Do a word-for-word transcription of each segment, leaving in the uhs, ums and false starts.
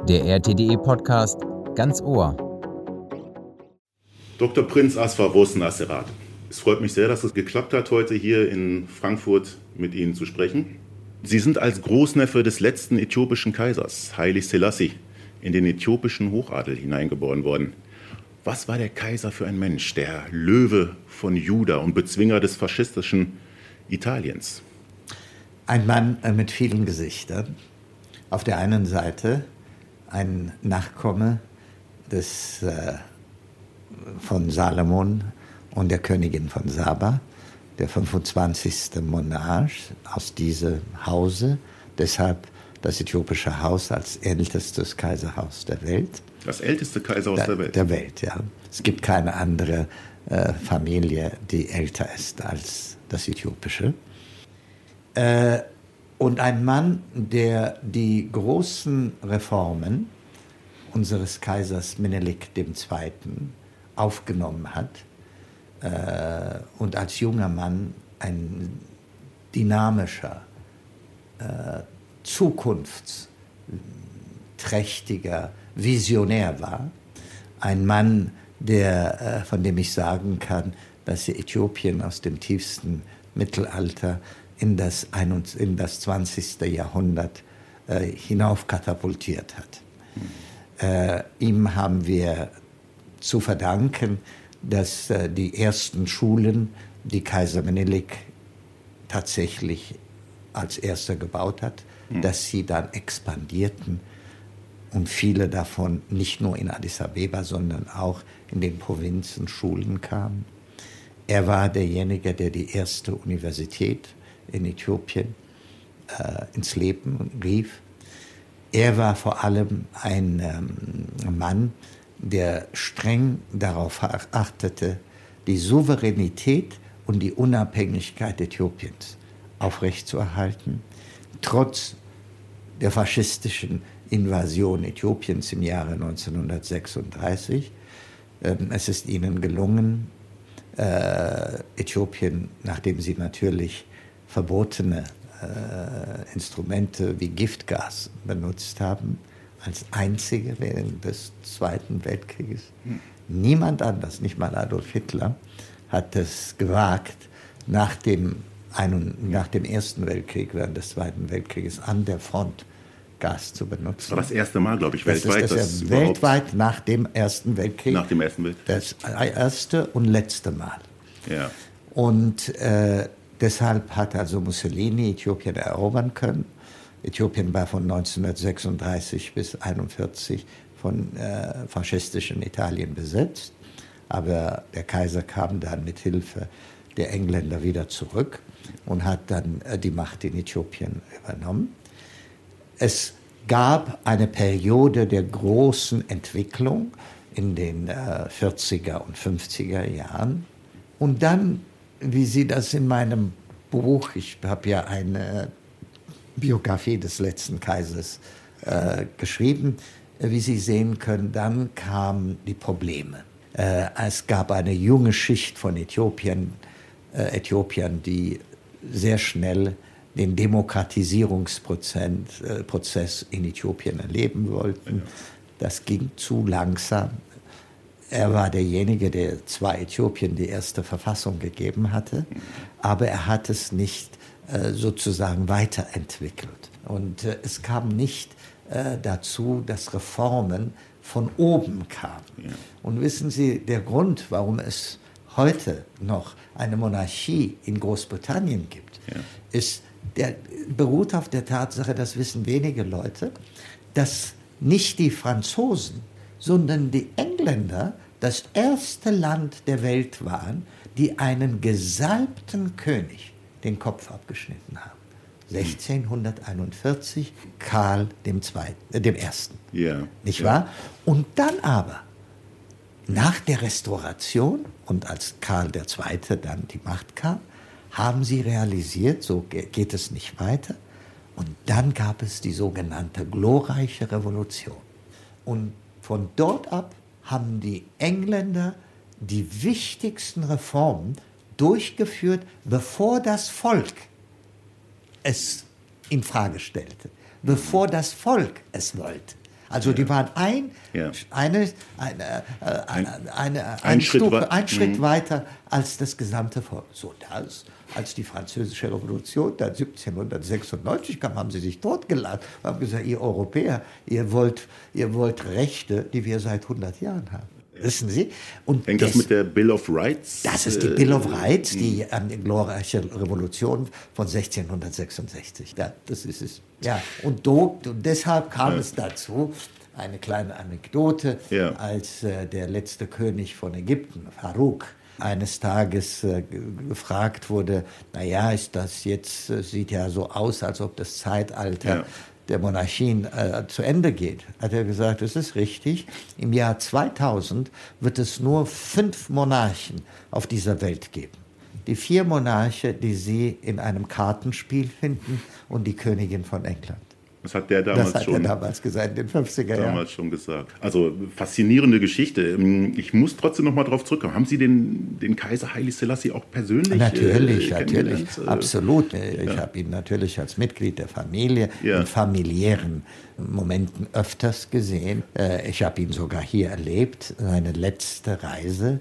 Der R T D E-Podcast Ganz Ohr. Doktor Prinz Asfar Vossen Asserat. Es freut mich sehr, dass es geklappt hat, heute hier in Frankfurt mit Ihnen zu sprechen. Sie sind als Großneffe des letzten äthiopischen Kaisers, Haile Selassie, in den äthiopischen Hochadel hineingeboren worden. Was war der Kaiser für ein Mensch, der Löwe von Juda und Bezwinger des faschistischen Italiens? Ein Mann mit vielen Gesichtern. Auf der einen Seite ein Nachkomme des, äh, von Salomon und der Königin von Saba, der fünfundzwanzigste Monarch aus diesem Hause, deshalb das äthiopische Haus als ältestes Kaiserhaus der Welt. Das älteste Kaiserhaus der, der Welt? Der Welt, ja. Es gibt keine andere äh, Familie, die älter ist als das äthiopische. Äh, und ein Mann, der die großen Reformen unseres Kaisers Menelik der Zweite. Aufgenommen hat äh, und als junger Mann ein dynamischer, äh, zukunftsträchtiger Visionär war. Ein Mann, der, äh, von dem ich sagen kann, dass er Äthiopien aus dem tiefsten Mittelalter in das, in das zwanzigste Jahrhundert äh, hinauf katapultiert hat. Äh, ihm haben wir zu verdanken, dass äh, die ersten Schulen, die Kaiser Menelik tatsächlich als erster gebaut hat, mhm. dass sie dann expandierten und viele davon nicht nur in Addis Abeba, sondern auch in den Provinzen Schulen kamen. Er war derjenige, der die erste Universität in Äthiopien äh, ins Leben rief. Er war vor allem ein ähm, Mann, der streng darauf achtete, die Souveränität und die Unabhängigkeit Äthiopiens aufrechtzuerhalten, trotz der faschistischen Invasion Äthiopiens im Jahre neunzehnhundertsechsunddreißig. Ähm, es ist ihnen gelungen, äh, Äthiopien, nachdem sie natürlich verbotene äh, Instrumente wie Giftgas benutzt haben, als einzige während des Zweiten Weltkrieges. Hm. Niemand anders, nicht mal Adolf Hitler, hat es gewagt, nach dem, einen, nach dem Ersten Weltkrieg, während des Zweiten Weltkrieges an der Front Gas zu benutzen. Das war das erste Mal, glaube ich, das weltweit. Ist das das weltweit nach dem Ersten Weltkrieg. Nach dem Ersten Weltkrieg. Das erste und letzte Mal. Ja. Und äh, deshalb hat also Mussolini Äthiopien erobern können. Äthiopien war von neunzehnhundertsechsunddreißig bis einundvierzig von äh, faschistischem Italien besetzt. Aber der Kaiser kam dann mit Hilfe der Engländer wieder zurück und hat dann äh, die Macht in Äthiopien übernommen. Es gab eine Periode der großen Entwicklung in den äh, vierziger und fünfziger Jahren. Und dann, wie Sie das in meinem Buch, ich habe ja eine Biografie des letzten Kaisers äh, geschrieben, wie Sie sehen können, dann kamen die Probleme. Äh, es gab eine junge Schicht von Äthiopien, äh, Äthiopiern, die sehr schnell den Demokratisierungsprozess äh, Prozess in Äthiopien erleben wollten. Das ging zu langsam. Er war derjenige, der zwar Äthiopien die erste Verfassung gegeben hatte, aber er hat es nicht äh, sozusagen weiterentwickelt. Und äh, es kam nicht äh, dazu, dass Reformen von oben kamen. Ja. Und wissen Sie, der Grund, warum es heute noch eine Monarchie in Großbritannien gibt, ja. ist, der beruht auf der Tatsache, das wissen wenige Leute, dass nicht die Franzosen, sondern die Engländer das erste Land der Welt waren, die einen gesalbten König den Kopf abgeschnitten haben. sechzehnhunderteinundvierzig Karl dem Zweiten, äh, dem Ersten. Yeah. Nicht ja. wahr? Und dann aber, nach der Restauration und als Karl der Zweite dann die Macht kam, haben sie realisiert, so geht es nicht weiter. Und dann gab es die sogenannte glorreiche Revolution. Und von dort ab haben die Engländer die wichtigsten Reformen durchgeführt, bevor das Volk es in Frage stellte, bevor das Volk es wollte. Also die waren ein, Ja. eine, eine, äh, eine, eine, ein eine Schritt Stufe, wei- ein Schritt Mhm. weiter als das gesamte Volk. So das, als die Französische Revolution dann siebzehnhundertsechsundneunzig kam, haben sie sich totgelacht, haben gesagt, ihr Europäer, ihr wollt, ihr wollt Rechte, die wir seit hundert Jahren haben. Wissen Sie? Und Hängt das des- mit der Bill of Rights? das ist die äh, Bill of Rights, die ähm, glorreiche Revolution von sechzehnhundertsechsundsechzig. Ja, das ist es. Ja, und, do, und deshalb kam Ja. es dazu, eine kleine Anekdote, Ja. als äh, der letzte König von Ägypten, Farouk, eines Tages äh, ge- gefragt wurde, naja, ist das jetzt, äh, sieht ja so aus, als ob das Zeitalter Ja. der Monarchien äh, zu Ende geht, hat er gesagt, es ist richtig, im Jahr zweitausend wird es nur fünf Monarchen auf dieser Welt geben. Die vier Monarche, die Sie in einem Kartenspiel finden und die Königin von England. Das hat der damals Das hat schon. er damals gesagt, in den fünfziger Jahren. damals schon gesagt. Also faszinierende Geschichte. Ich muss trotzdem noch mal drauf zurückkommen. Haben Sie den, den Kaiser Haile Selassie auch persönlich Natürlich, äh, natürlich, kennengelernt? Äh, absolut. Ich habe ihn natürlich als Mitglied der Familie Ja. in familiären Momenten öfters gesehen. Äh, Ich habe ihn sogar hier erlebt. Seine letzte Reise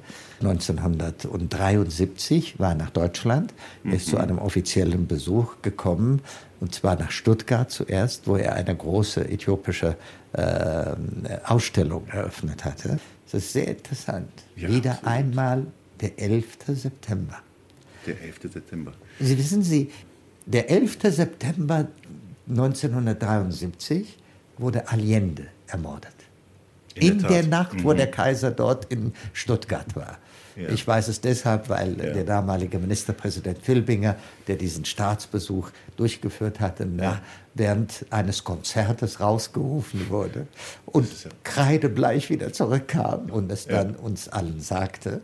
neunzehnhundertdreiundsiebzig war nach Deutschland. Er ist zu einem offiziellen Besuch gekommen, und zwar nach Stuttgart zuerst, wo er eine große äthiopische äh, Ausstellung eröffnet hatte. Das ist sehr interessant. Ja, Wieder absolut. einmal der elfte September. Der elfte September. Sie wissen Sie, der elfte September neunzehnhundertdreiundsiebzig wurde Allende ermordet. In In, der der, Tat. Nacht, wo der Kaiser dort in Stuttgart war. Ja. Ich weiß es deshalb, weil Ja. der damalige Ministerpräsident Filbinger, der diesen Staatsbesuch durchgeführt hatte, na, während eines Konzertes rausgerufen wurde und ist ja- kreidebleich wieder zurückkam und es dann uns allen sagte.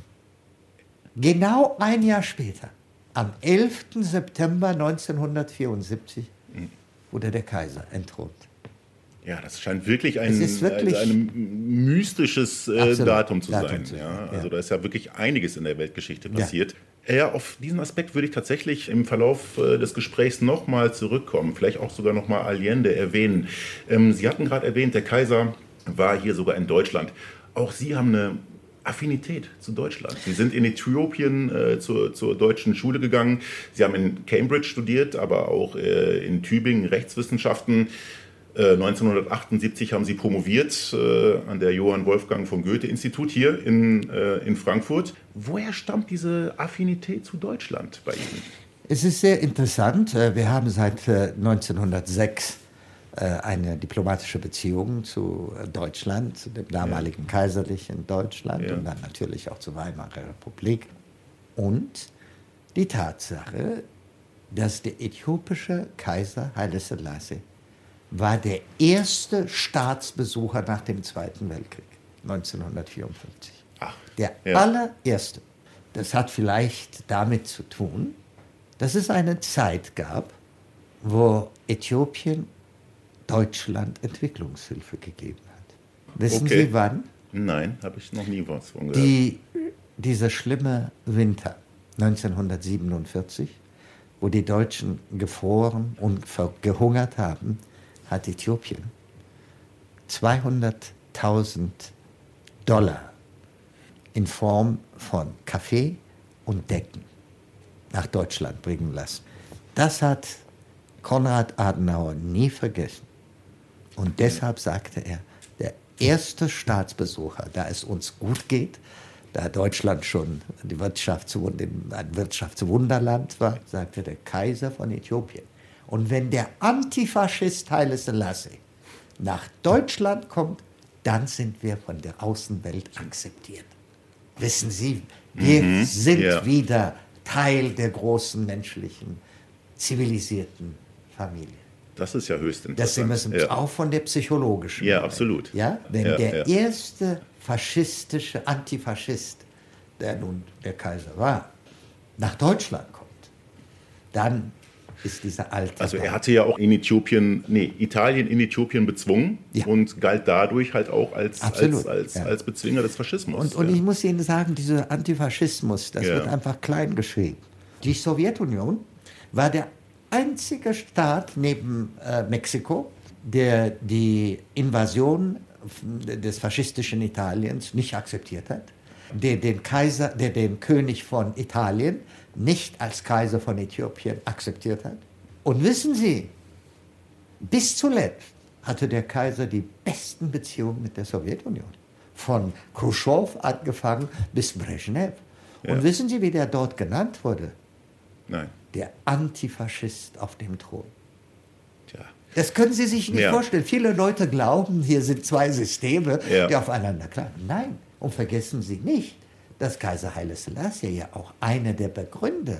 Genau ein Jahr später, am elften September neunzehnhundertvierundsiebzig, wurde der Kaiser entthront. Ja, das scheint wirklich ein, Es ist wirklich- ein, ein mystisches äh, Absolut. Datum zu Datum sein. zu ja, sein, also ja. da ist ja wirklich einiges in der Weltgeschichte Ja. passiert. Ja, auf diesen Aspekt würde ich tatsächlich im Verlauf äh, des Gesprächs nochmal zurückkommen, vielleicht auch sogar nochmal Allende erwähnen. Ähm, Sie hatten gerade erwähnt, der Kaiser war hier sogar in Deutschland. Auch Sie haben eine Affinität zu Deutschland. Sie sind in Äthiopien äh, zur, zur deutschen Schule gegangen. Sie haben in Cambridge studiert, aber auch äh, in Tübingen Rechtswissenschaften. Äh, neunzehnhundertachtundsiebzig haben Sie promoviert äh, an der Johann Wolfgang von Goethe-Institut hier in, äh, in Frankfurt. Woher stammt diese Affinität zu Deutschland bei Ihnen? Es ist sehr interessant. äh, Wir haben seit äh, neunzehnhundertsechs äh, eine diplomatische Beziehung zu äh, Deutschland, zu dem damaligen kaiserlichen Deutschland Ja. und dann natürlich auch zur Weimarer Republik. Und die Tatsache, dass der äthiopische Kaiser Haile Selassie war der erste Staatsbesucher nach dem Zweiten Weltkrieg, neunzehnhundertvierundfünfzig. Ach, Der ja. allererste. Das hat vielleicht damit zu tun, dass es eine Zeit gab, wo Äthiopien Deutschland Entwicklungshilfe gegeben hat. Wissen Okay. Sie wann? Nein, habe ich noch nie was von gehört. Die, dieser schlimme Winter neunzehnhundertsiebenundvierzig, wo die Deutschen gefroren und ver- gehungert haben, hat Äthiopien zweihunderttausend Dollar in Form von Kaffee und Decken nach Deutschland bringen lassen. Das hat Konrad Adenauer nie vergessen. Und deshalb sagte er, der erste Staatsbesucher, da es uns gut geht, da Deutschland schon die Wirtschafts- ein Wirtschaftswunderland war, sagte der Kaiser von Äthiopien. Und wenn der Antifaschist Haile Selassie nach Deutschland kommt, dann sind wir von der Außenwelt akzeptiert. Wissen Sie, wir Mhm, sind ja. wieder Teil der großen menschlichen, zivilisierten Familie. Das ist ja höchst Das interessant. müssen ja. auch von der psychologischen. Ja, Seite. absolut. Ja, wenn Ja, der ja. erste faschistische Antifaschist, der nun der Kaiser war, nach Deutschland kommt, dann ist dieser alte. Also er Mann. hatte ja auch in Äthiopien, nee, Italien in Äthiopien bezwungen Ja. und galt dadurch halt auch als, als, Absolut, als, ja. als Bezwinger des Faschismus. Und, und ja. ich muss Ihnen sagen, dieser Antifaschismus, das Ja. wird einfach klein geschrieben. Die Sowjetunion war der einzige Staat neben äh, Mexiko, der die Invasion des faschistischen Italiens nicht akzeptiert hat, der den Kaiser, der den König von Italien nicht als Kaiser von Äthiopien akzeptiert hat. Und wissen Sie, bis zuletzt hatte der Kaiser die besten Beziehungen mit der Sowjetunion. Von Khrushchev angefangen bis Brezhnev. Ja. Und wissen Sie, wie der dort genannt wurde? Nein. Der Antifaschist auf dem Thron. Tja. Das können Sie sich nicht ja. vorstellen. Viele Leute glauben, hier sind zwei Systeme, ja. die aufeinander klappen. Nein, und vergessen Sie nicht, dass Kaiser Haile Selassie ja auch einer der Begründer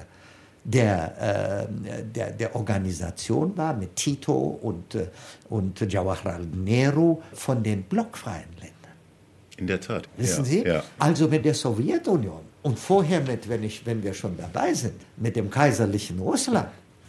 der, äh, der, der Organisation war, mit Tito und, äh, und Jawaharlal Nehru von den blockfreien Ländern. In der Tat. Wissen ja. Sie? Ja. Also mit der Sowjetunion und vorher mit, wenn, ich, wenn wir schon dabei sind, mit dem kaiserlichen Russland.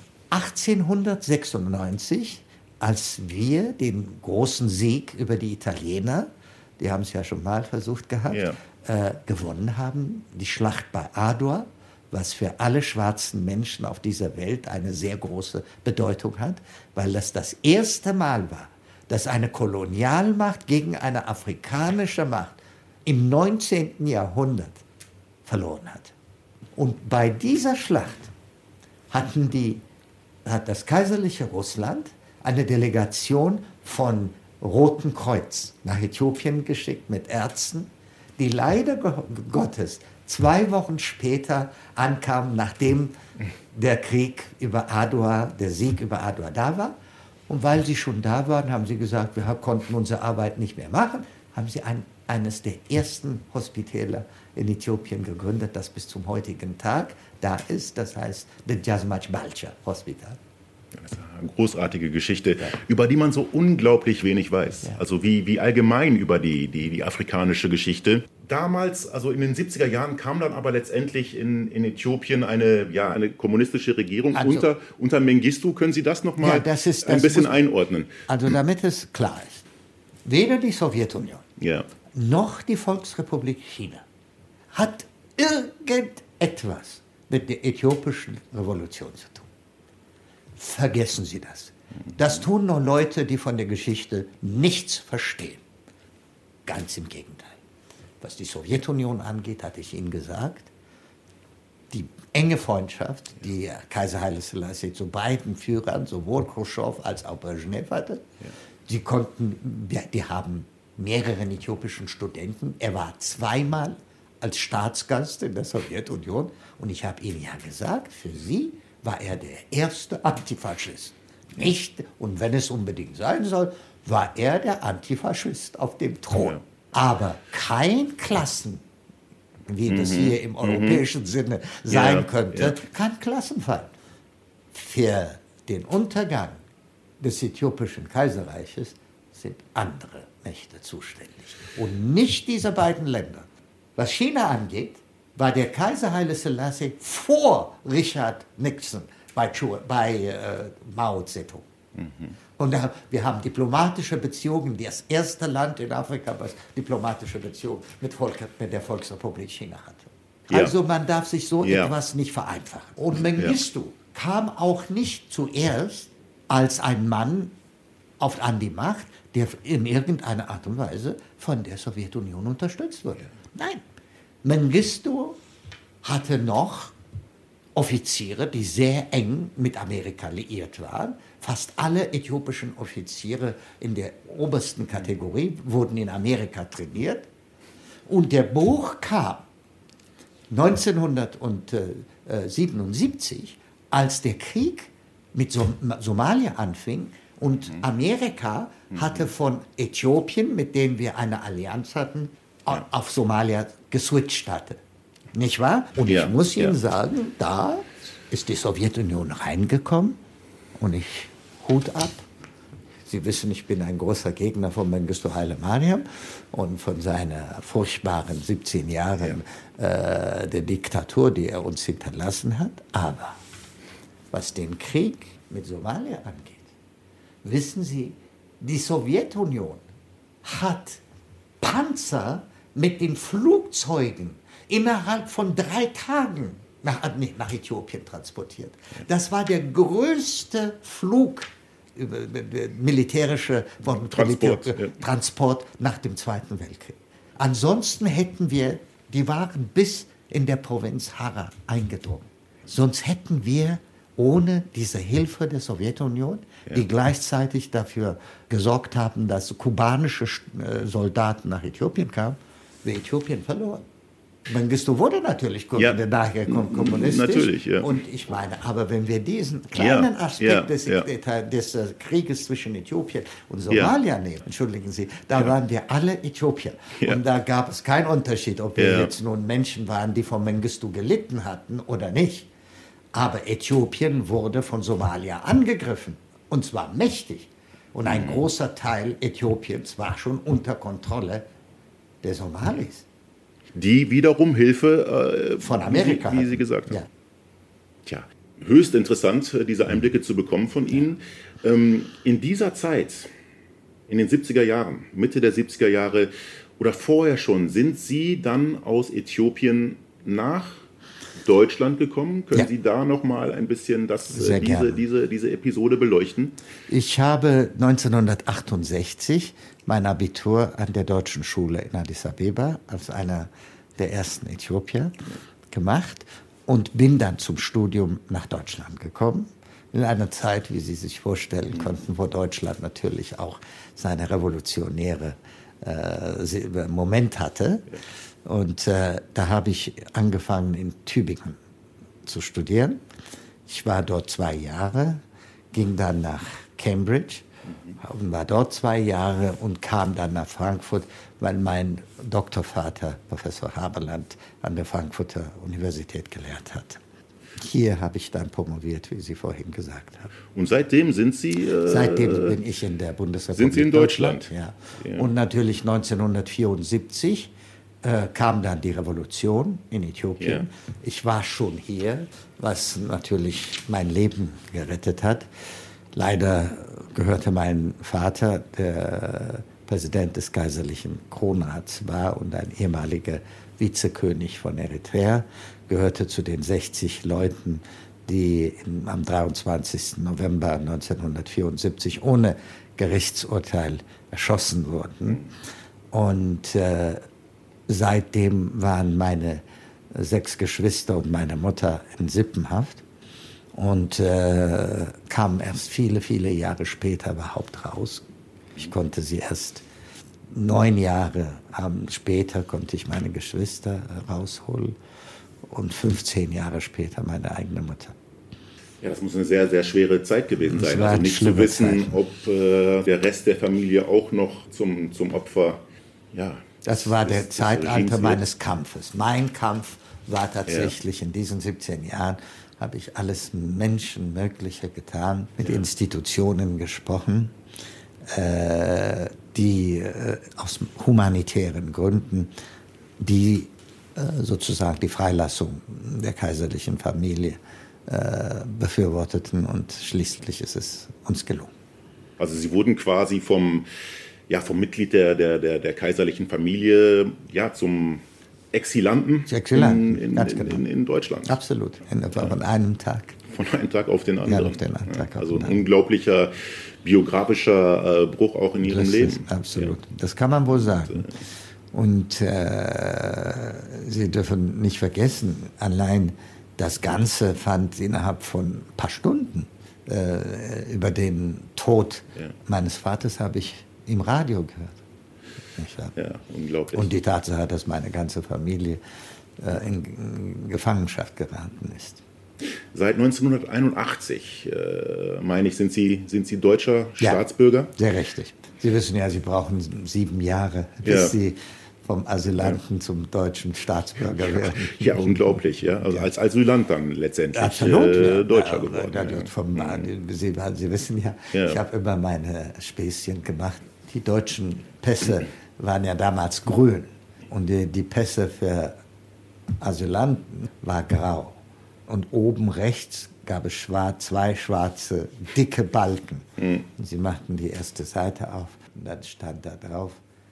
achtzehnhundertsechsundneunzig, als wir den großen Sieg über die Italiener, die haben es ja schon mal versucht gehabt, ja. äh, gewonnen haben, die Schlacht bei Adua, was für alle schwarzen Menschen auf dieser Welt eine sehr große Bedeutung hat, weil das das erste Mal war, dass eine Kolonialmacht gegen eine afrikanische Macht im neunzehnten Jahrhundert verloren hat. Und bei dieser Schlacht hatten die, hat das kaiserliche Russland eine Delegation von Roten Kreuz nach Äthiopien geschickt mit Ärzten, die leider Gottes zwei Wochen später ankamen, nachdem der Krieg über Adua, der Sieg über Adua da war. Und weil sie schon da waren, haben sie gesagt, wir konnten unsere Arbeit nicht mehr machen, haben sie ein, eines der ersten Hospitäler in Äthiopien gegründet, das bis zum heutigen Tag da ist. Das heißt, das Jasmach Balcha Hospital. Das ist eine großartige Geschichte, ja. über die man so unglaublich wenig weiß. Ja. Also wie, wie allgemein über die, die, die afrikanische Geschichte. Damals, also in den siebziger Jahren, kam dann aber letztendlich in, in Äthiopien eine, ja, eine kommunistische Regierung also, unter, unter Mengistu. Können Sie das noch mal ja, das ist, das ein bisschen muss, einordnen? Also damit es klar ist, weder die Sowjetunion ja. noch die Volksrepublik China hat irgendetwas mit der äthiopischen Revolution zu tun. Vergessen Sie das. Das tun nur Leute, die von der Geschichte nichts verstehen. Ganz im Gegenteil. Was die Sowjetunion angeht, hatte ich Ihnen gesagt, die enge Freundschaft, die Kaiser Haile Selassie zu beiden Führern, sowohl Khrushchev als auch Brezhnev hatte, ja. sie konnten, die haben mehreren äthiopischen Studenten, er war zweimal als Staatsgast in der Sowjetunion und ich habe Ihnen ja gesagt, für Sie war er der erste Antifaschist. Nicht, und wenn es unbedingt sein soll, war er der Antifaschist auf dem Thron. Ja. Aber kein Klassen, wie mhm. das hier im europäischen mhm. Sinne sein ja. könnte, ja. kein Klassenfeind. Für den Untergang des äthiopischen Kaiserreiches sind andere Mächte zuständig. Und nicht diese beiden Länder. Was China angeht, war der Kaiser Haile Selassie vor Richard Nixon bei, bei äh, Mao Zedong. Mhm. Und da, wir haben diplomatische Beziehungen, das erste Land in Afrika, was diplomatische Beziehungen mit, Volk, mit der Volksrepublik China hatte. Ja. Also man darf sich so ja. etwas nicht vereinfachen. Und Mengistu ja. kam auch nicht zuerst als ein Mann auf, an die Macht, der in irgendeiner Art und Weise von der Sowjetunion unterstützt wurde. Nein. Mengistu hatte noch Offiziere, die sehr eng mit Amerika liiert waren. Fast alle äthiopischen Offiziere in der obersten Kategorie wurden in Amerika trainiert. Und der Bruch kam neunzehnhundertsiebenundsiebzig, als der Krieg mit Som- Somalia anfing und Amerika hatte von Äthiopien, mit dem wir eine Allianz hatten, auf Somalia geswitcht hatte. Nicht wahr? Und ja, ich muss Ihnen ja. sagen, da ist die Sowjetunion reingekommen und ich Hut ab. Sie wissen, ich bin ein großer Gegner von Mengistu Haile Mariam und von seiner furchtbaren siebzehn Jahren ja. äh, der Diktatur, die er uns hinterlassen hat. Aber was den Krieg mit Somalia angeht, wissen Sie, die Sowjetunion hat Panzer mit den Flugzeugen innerhalb von drei Tagen nach, nee, nach Äthiopien transportiert. Das war der größte Flug über, über militärische von Transport, Militär, ja. Transport nach dem Zweiten Weltkrieg. Ansonsten hätten wir, die waren bis in der Provinz Harar eingedrungen. Sonst hätten wir ohne diese Hilfe der Sowjetunion, ja. die gleichzeitig dafür gesorgt haben, dass kubanische Soldaten nach Äthiopien kamen, wir Äthiopien verloren. Mengistu wurde natürlich ja. nachher kommunistisch. Natürlich, ja. Und ich meine, aber wenn wir diesen kleinen ja. Aspekt ja. des, ja. des Krieges zwischen Äthiopien und Somalia ja. nehmen, entschuldigen Sie, da ja. waren wir alle Äthiopier. Ja. Und da gab es keinen Unterschied, ob wir ja. jetzt nun Menschen waren, die von Mengistu gelitten hatten oder nicht. Aber Äthiopien wurde von Somalia angegriffen, und zwar mächtig. Und ein mhm. großer Teil Äthiopiens war schon unter Kontrolle der Somalis. Die wiederum Hilfe äh, von Amerika, wie, wie Sie gesagt haben. Ja. Tja, höchst interessant, diese Einblicke zu bekommen von Ihnen. Ähm, in dieser Zeit, in den siebziger Jahren, Mitte der siebziger Jahre oder vorher schon, sind Sie dann aus Äthiopien nach Deutschland gekommen? Können ja. Sie da noch mal ein bisschen das, äh, diese, diese, diese Episode beleuchten? Ich habe neunzehnhundertachtundsechzig mein Abitur an der Deutschen Schule in Addis Abeba als einer der ersten Äthiopier gemacht und bin dann zum Studium nach Deutschland gekommen. In einer Zeit, wie Sie sich vorstellen konnten, wo Deutschland natürlich auch seine revolutionäre äh, Moment hatte. Und äh, da habe ich angefangen in Tübingen zu studieren. Ich war dort zwei Jahre, ging dann nach Cambridge und war dort zwei Jahre und kam dann nach Frankfurt, weil mein Doktorvater, Professor Haberland, an der Frankfurter Universität gelehrt hat. Hier habe ich dann promoviert, wie Sie vorhin gesagt haben. Und seitdem sind Sie... Äh, seitdem bin ich in der Bundesrepublik Sind Sie in Deutschland? Deutschland ja. Ja. Und natürlich neunzehnhundertvierundsiebzig äh, kam dann die Revolution in Äthiopien. Ja. Ich war schon hier, was natürlich mein Leben gerettet hat. Leider gehörte mein Vater, der Präsident des kaiserlichen Kronrats war und ein ehemaliger Vizekönig von Eritrea, gehörte zu den sechzig Leuten, die im, am dreiundzwanzigsten November neunzehnhundertvierundsiebzig ohne Gerichtsurteil erschossen wurden. Und äh, seitdem waren meine sechs Geschwister und meine Mutter in Sippenhaft und äh, kamen erst viele, viele Jahre später überhaupt raus. Ich konnte sie erst neun Jahre ähm, später konnte ich meine Geschwister rausholen und fünfzehn Jahre später meine eigene Mutter. Ja, das muss eine sehr, sehr schwere Zeit gewesen sein. Also nicht zu wissen, Zeit. ob äh, der Rest der Familie auch noch zum, zum Opfer... Ja, das war der Zeitalter meines Kampfes. Mein Kampf war tatsächlich ja. in diesen siebzehn Jahren, habe ich alles Menschenmögliche getan, mit ja. Institutionen gesprochen, äh, die äh, aus humanitären Gründen, die äh, sozusagen die Freilassung der kaiserlichen Familie äh, befürworteten und schließlich ist es uns gelungen. Also Sie wurden quasi vom, ja, vom Mitglied der, der, der, der kaiserlichen Familie ja, zum Exilanten, Exilanten in, in, ganz genau. in, in Deutschland. Absolut, in, von einem Tag. Von einem Tag auf den anderen. Ja, auf den einen Tag ja, also auf ein den unglaublicher biografischer äh, Bruch auch in Ihrem das Leben. Ist absolut, ja. Das kann man wohl sagen. Und äh, Sie dürfen nicht vergessen, allein das Ganze fand innerhalb von ein paar Stunden. Äh, über den Tod ja. meines Vaters habe ich im Radio gehört. Ja, unglaublich. Und die Tatsache, dass meine ganze Familie äh, in, in Gefangenschaft geraten ist. Seit neunzehnhunderteinundachtzig, äh, meine ich, sind Sie, sind Sie deutscher ja, Staatsbürger? Sehr richtig. Sie wissen ja, Sie brauchen sieben Jahre, bis ja. Sie vom Asylanten ja. zum deutschen Staatsbürger werden. Ja, unglaublich. Ja. Also als Asylant dann letztendlich Absolut, äh, Deutscher ja, geworden. Ja. Ja. Vom, Sie, Sie wissen ja, ja, ich habe immer meine Späßchen gemacht. Die deutschen Pässe waren ja damals grün und die, die Pässe für Asylanten war grau. Und oben rechts gab es schwarz, zwei schwarze, dicke Balken. Mhm. Und sie machten die erste Seite auf und dann stand da drauf,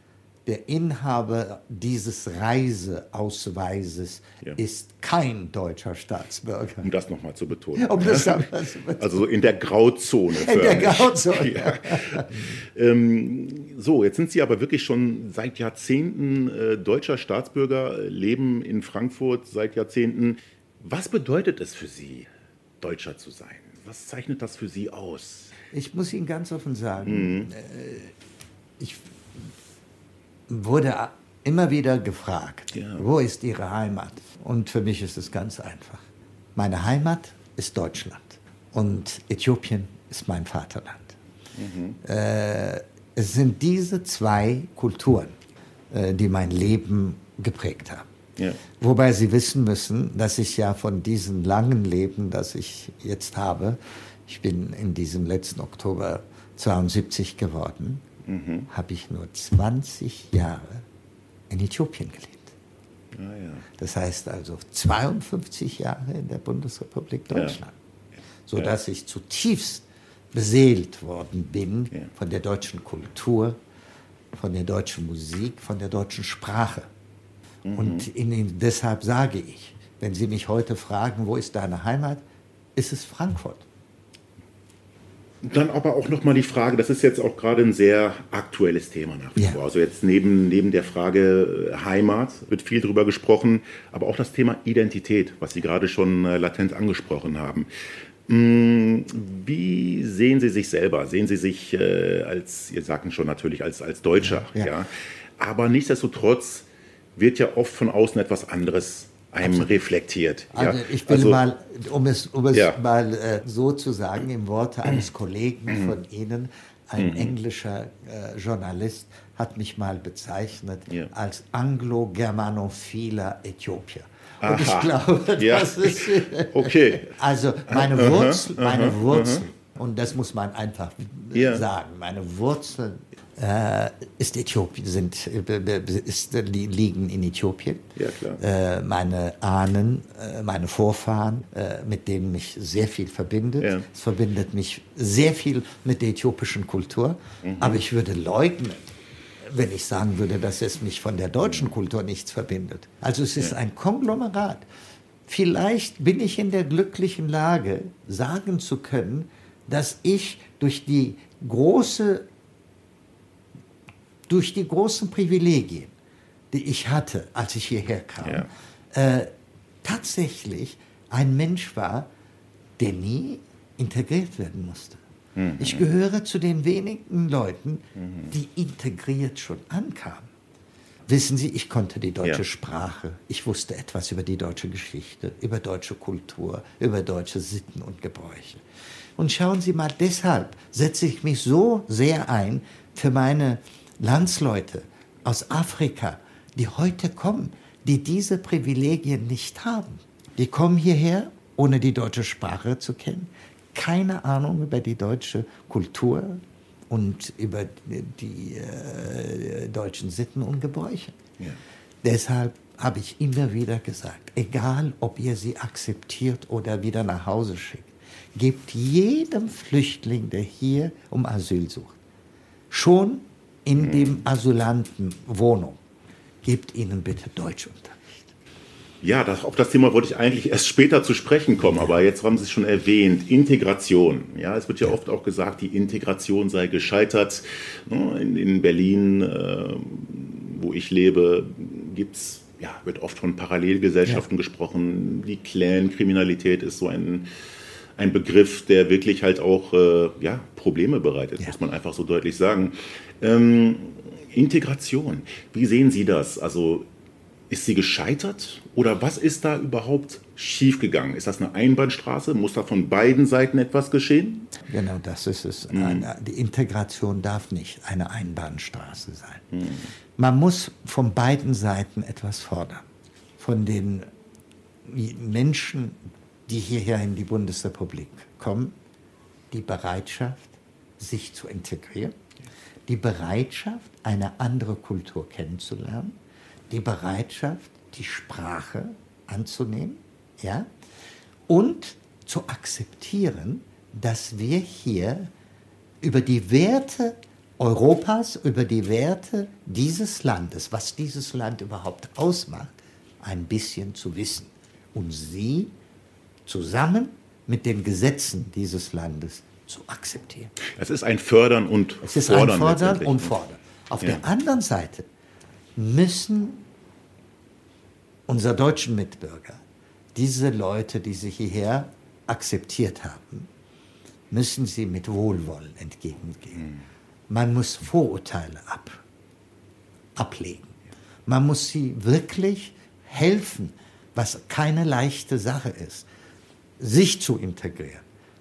der Inhaber dieses Reiseausweises ja. ist kein deutscher Staatsbürger. Um das nochmal zu betonen. Um das nochmal zu betonen. Also in der Grauzone. In der Grauzone. Ja. ähm, so, jetzt sind Sie aber wirklich schon seit Jahrzehnten äh, deutscher Staatsbürger, leben in Frankfurt seit Jahrzehnten. Was bedeutet es für Sie, Deutscher zu sein? Was zeichnet das für Sie aus? Ich muss Ihnen ganz offen sagen, mhm. ich wurde immer wieder gefragt, ja. wo ist Ihre Heimat? Und für mich ist es ganz einfach. Meine Heimat ist Deutschland und Äthiopien ist mein Vaterland. Mhm. Äh, es sind diese zwei Kulturen, äh, die mein Leben geprägt haben. Ja. Wobei Sie wissen müssen, dass ich ja von diesem langen Leben, das ich jetzt habe, ich bin in diesem letzten Oktober zweiundsiebzig geworden, mhm. habe ich nur zwanzig Jahre in Äthiopien gelebt. Ah, ja. Das heißt also zweiundfünfzig Jahre in der Bundesrepublik Deutschland. Ja. Sodass ja. ich zutiefst beseelt worden bin ja. von der deutschen Kultur, von der deutschen Musik, von der deutschen Sprache. Mhm. Und in, deshalb sage ich, wenn Sie mich heute fragen, wo ist deine Heimat, ist es Frankfurt. Dann aber auch nochmal die Frage, das ist jetzt auch gerade ein sehr aktuelles Thema nach wie vor. Ja. Also jetzt neben, neben der Frage Heimat wird viel drüber gesprochen, aber auch das Thema Identität, was Sie gerade schon äh, latent angesprochen haben. Hm, wie sehen Sie sich selber? Sehen Sie sich äh, als, ihr sagten schon natürlich, als, als Deutscher, ja, ja. ja. Aber nichtsdestotrotz wird ja oft von außen etwas anderes einem Absolut. reflektiert. Also ja. ich will also, mal, um es, um es ja. mal äh, so zu sagen, im Worte eines Kollegen von Ihnen, ein mhm. englischer äh, Journalist hat mich mal bezeichnet ja. als anglo-germanophiler Äthiopier. Und Aha. ich glaube, ja. das ist... Äh, okay. Also meine Wurzeln, meine Wurzeln, und das muss man einfach ja. sagen, meine Wurzeln äh, ist Äthiopien, sind, ist, liegen in Äthiopien. Ja, klar. Äh, meine Ahnen, äh, meine Vorfahren, äh, mit denen mich sehr viel verbindet. Ja. Es verbindet mich sehr viel mit der äthiopischen Kultur. Mhm. Aber ich würde leugnen, wenn ich sagen würde, dass es mich von der deutschen Kultur nichts verbindet. Also es ist ja. ein Konglomerat. Vielleicht bin ich in der glücklichen Lage, sagen zu können, dass ich durch die große, durch die großen Privilegien, die ich hatte, als ich hierher kam, ja. äh, tatsächlich ein Mensch war, der nie integriert werden musste. Mhm. Ich gehöre zu den wenigen Leuten, mhm. die integriert schon ankamen. Wissen Sie, ich konnte die deutsche ja. Sprache, ich wusste etwas über die deutsche Geschichte, über deutsche Kultur, über deutsche Sitten und Gebräuche. Und schauen Sie mal, deshalb setze ich mich so sehr ein für meine Landsleute aus Afrika, die heute kommen, die diese Privilegien nicht haben. Die kommen hierher, ohne die deutsche Sprache zu kennen, keine Ahnung über die deutsche Kultur und über die äh, deutschen Sitten und Gebräuche. Ja. Deshalb habe ich immer wieder gesagt, egal ob ihr sie akzeptiert oder wieder nach Hause schickt, gebt jedem Flüchtling, der hier um Asyl sucht, schon in dem Asylantenwohnung, gebt ihnen bitte Deutschunterricht. Ja, das, auf das Thema wollte ich eigentlich erst später zu sprechen kommen, aber jetzt haben Sie es schon erwähnt, Integration. Ja, es wird ja, ja. oft auch gesagt, die Integration sei gescheitert. In, in Berlin, äh, wo ich lebe, gibt's, ja, wird oft von Parallelgesellschaften ja. gesprochen. Die Clan-Kriminalität ist so ein, ein Begriff, der wirklich halt auch äh, ja, Probleme bereitet, ja. muss man einfach so deutlich sagen. Ähm, Integration, wie sehen Sie das? Also ist sie gescheitert oder was ist da überhaupt schiefgegangen? Ist das eine Einbahnstraße? Muss da von beiden Seiten etwas geschehen? Genau, das ist es. Mhm. Die Integration darf nicht eine Einbahnstraße sein. Mhm. Man muss von beiden Seiten etwas fordern. Von den Menschen, die hierher in die Bundesrepublik kommen, die Bereitschaft, sich zu integrieren, die Bereitschaft, eine andere Kultur kennenzulernen, die Bereitschaft, die Sprache anzunehmen, ja, und zu akzeptieren, dass wir hier über die Werte Europas, über die Werte dieses Landes, was dieses Land überhaupt ausmacht, ein bisschen zu wissen und sie zusammen mit den Gesetzen dieses Landes zu akzeptieren. Es ist ein Fördern und Fordern. Es ist ein Fördern und Fordern. Auf ja. der anderen Seite müssen unsere deutschen Mitbürger, diese Leute, die sich hierher akzeptiert haben, müssen sie mit Wohlwollen entgegengehen. Hm. Man muss Vorurteile ab, ablegen. Man muss sie wirklich helfen, was keine leichte Sache ist, sich zu integrieren.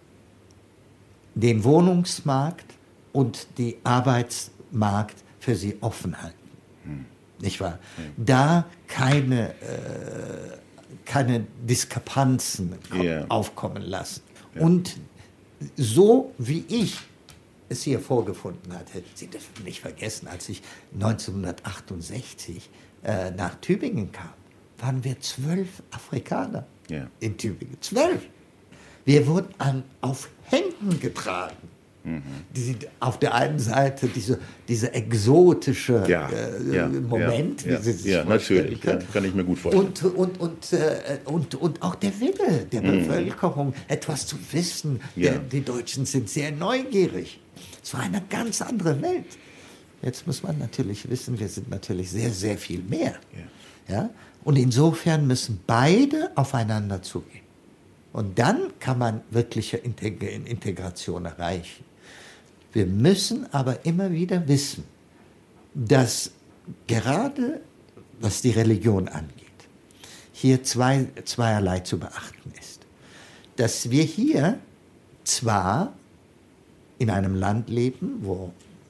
Den Wohnungsmarkt und den Arbeitsmarkt für sie offen halten. Hm. Nicht wahr? Ja. Da keine, äh, keine Diskrepanzen yeah. aufkommen lassen. Ja. Und so wie ich es hier vorgefunden hatte, Sie dürfen nicht vergessen, als ich neunzehnhundertachtundsechzig äh, nach Tübingen kam, waren wir zwölf Afrikaner yeah. in Tübingen. Zwölf! Wir wurden an, auf Händen getragen. Mhm. Die, auf der einen Seite diese, diese exotische ja, äh, ja, Moment, ja, wie Sie sich ja, natürlich, können. Ja, kann ich mir gut vorstellen. Und, und, und, äh, und, und auch der Wille der mhm. Bevölkerung, etwas zu wissen. Ja. Der, die Deutschen sind sehr neugierig. Es war eine ganz andere Welt. Jetzt muss man natürlich wissen, wir sind natürlich sehr, sehr viel mehr. Ja. Ja? Und insofern müssen beide aufeinander zugehen. Und dann kann man wirkliche Integration erreichen. Wir müssen aber immer wieder wissen, dass gerade was die Religion angeht, hier zwei, zweierlei zu beachten ist. Dass wir hier zwar in einem Land leben, wo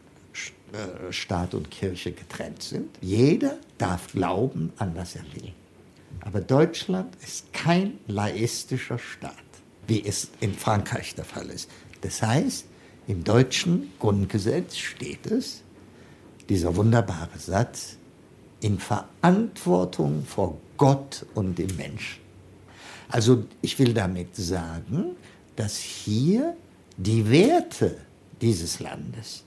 Staat und Kirche getrennt sind, jeder darf glauben an was er will. Aber Deutschland ist kein laistischer Staat, wie es in Frankreich der Fall ist. Das heißt, im deutschen Grundgesetz steht es, dieser wunderbare Satz, in Verantwortung vor Gott und dem Menschen. Also ich will damit sagen, dass hier die Werte dieses Landes,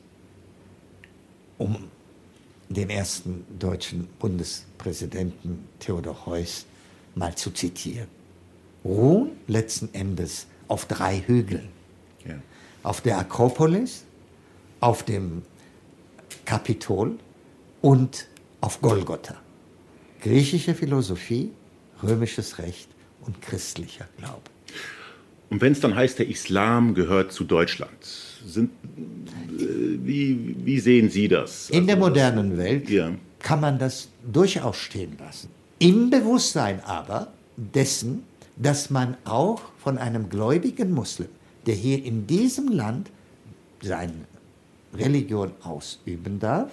um den ersten deutschen Bundespräsidenten Theodor Heuss mal zu zitieren, ruhen letzten Endes auf drei Hügeln. Ja. Auf der Akropolis, auf dem Kapitol und auf Golgotha. Griechische Philosophie, römisches Recht und christlicher Glaube. Und wenn es dann heißt, der Islam gehört zu Deutschland, sind, äh, wie, wie sehen Sie das? In also, der modernen Welt ja. kann man das durchaus stehen lassen. Im Bewusstsein aber dessen, dass man auch von einem gläubigen Muslim, der hier in diesem Land seine Religion ausüben darf,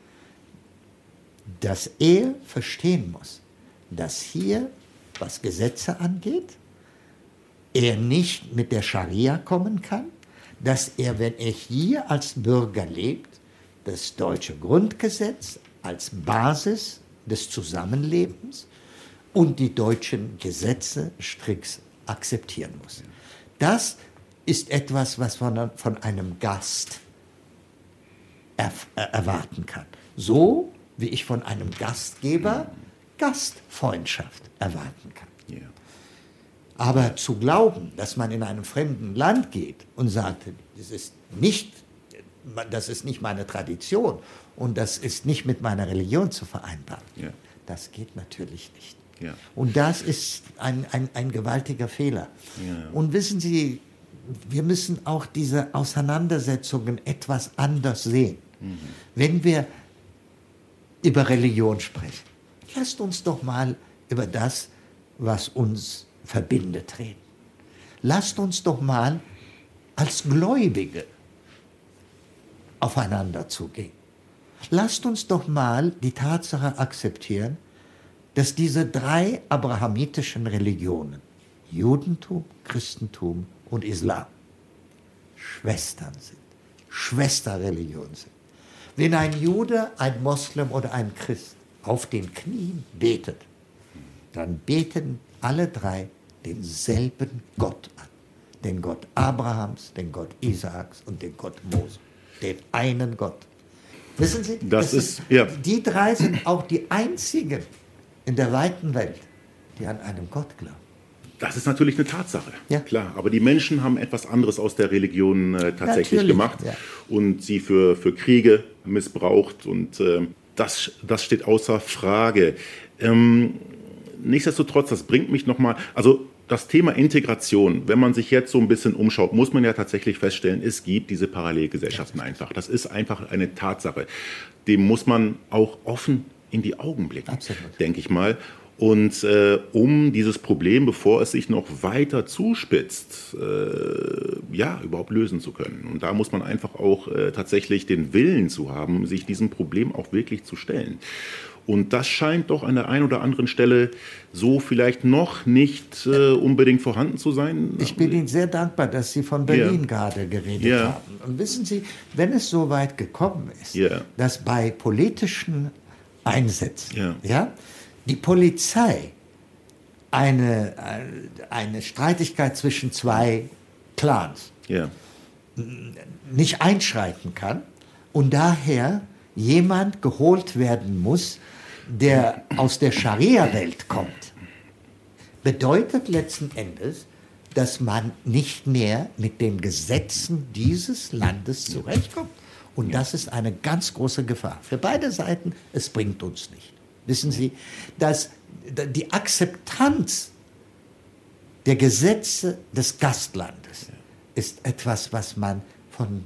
dass er verstehen muss, dass hier, was Gesetze angeht, er nicht mit der Scharia kommen kann, dass er, wenn er hier als Bürger lebt, das deutsche Grundgesetz als Basis des Zusammenlebens und die deutschen Gesetze strikt akzeptieren muss. Das ist etwas, was man von einem Gast er, erwarten kann. So wie ich von einem Gastgeber Gastfreundschaft erwarten kann. Yeah. Aber zu glauben, dass man in einem fremden Land geht und sagt, das ist nicht, das ist nicht meine Tradition und das ist nicht mit meiner Religion zu vereinbaren, yeah. das geht natürlich nicht. Yeah. Und das ist ein, ein, ein gewaltiger Fehler. Yeah. Und wissen Sie, wir müssen auch diese Auseinandersetzungen etwas anders sehen. Mhm. Wenn wir über Religion sprechen, lasst uns doch mal über das, was uns verbindet, reden. Lasst uns doch mal als Gläubige aufeinander zugehen. Lasst uns doch mal die Tatsache akzeptieren, dass diese drei abrahamitischen Religionen, Judentum, Christentum und Islam, Schwestern sind, Schwesterreligionen sind. Wenn ein Jude, ein Moslem oder ein Christ auf den Knien betet, dann beten alle drei denselben Gott an. Den Gott Abrahams, den Gott Isaaks und den Gott Mose. Den einen Gott. Wissen Sie? Das, das ist, ja. Die drei sind auch die einzigen in der weiten Welt, die an einen Gott glauben. Das ist natürlich eine Tatsache, ja. Klar. Aber die Menschen haben etwas anderes aus der Religion äh, tatsächlich natürlich. gemacht Ja. und sie für, für Kriege missbraucht. Und äh, das, das steht außer Frage. Ähm, nichtsdestotrotz, das bringt mich nochmal, also das Thema Integration, wenn man sich jetzt so ein bisschen umschaut, muss man ja tatsächlich feststellen, es gibt diese Parallelgesellschaften einfach. Das ist einfach eine Tatsache. Dem muss man auch offen in die Augen blicken, Absolut. denke ich mal. Und äh, um dieses Problem, bevor es sich noch weiter zuspitzt, äh, ja, überhaupt lösen zu können. Und da muss man einfach auch äh, tatsächlich den Willen zu haben, sich diesem Problem auch wirklich zu stellen. Und das scheint doch an der einen oder anderen Stelle so vielleicht noch nicht äh, unbedingt vorhanden zu sein. Ich bin Ihnen sehr dankbar, dass Sie von Berlin ja. gerade geredet ja. haben. Und wissen Sie, wenn es so weit gekommen ist, ja. dass bei politischen Einsätzen ja. Ja, die Polizei eine, eine Streitigkeit zwischen zwei Clans ja. nicht einschreiten kann und daher jemand geholt werden muss, der aus der Scharia-Welt kommt, bedeutet letzten Endes, dass man nicht mehr mit den Gesetzen dieses Landes zurechtkommt. Und das ist eine ganz große Gefahr. Für beide Seiten, es bringt uns nicht. Wissen Sie, dass die Akzeptanz der Gesetze des Gastlandes ist etwas, was man von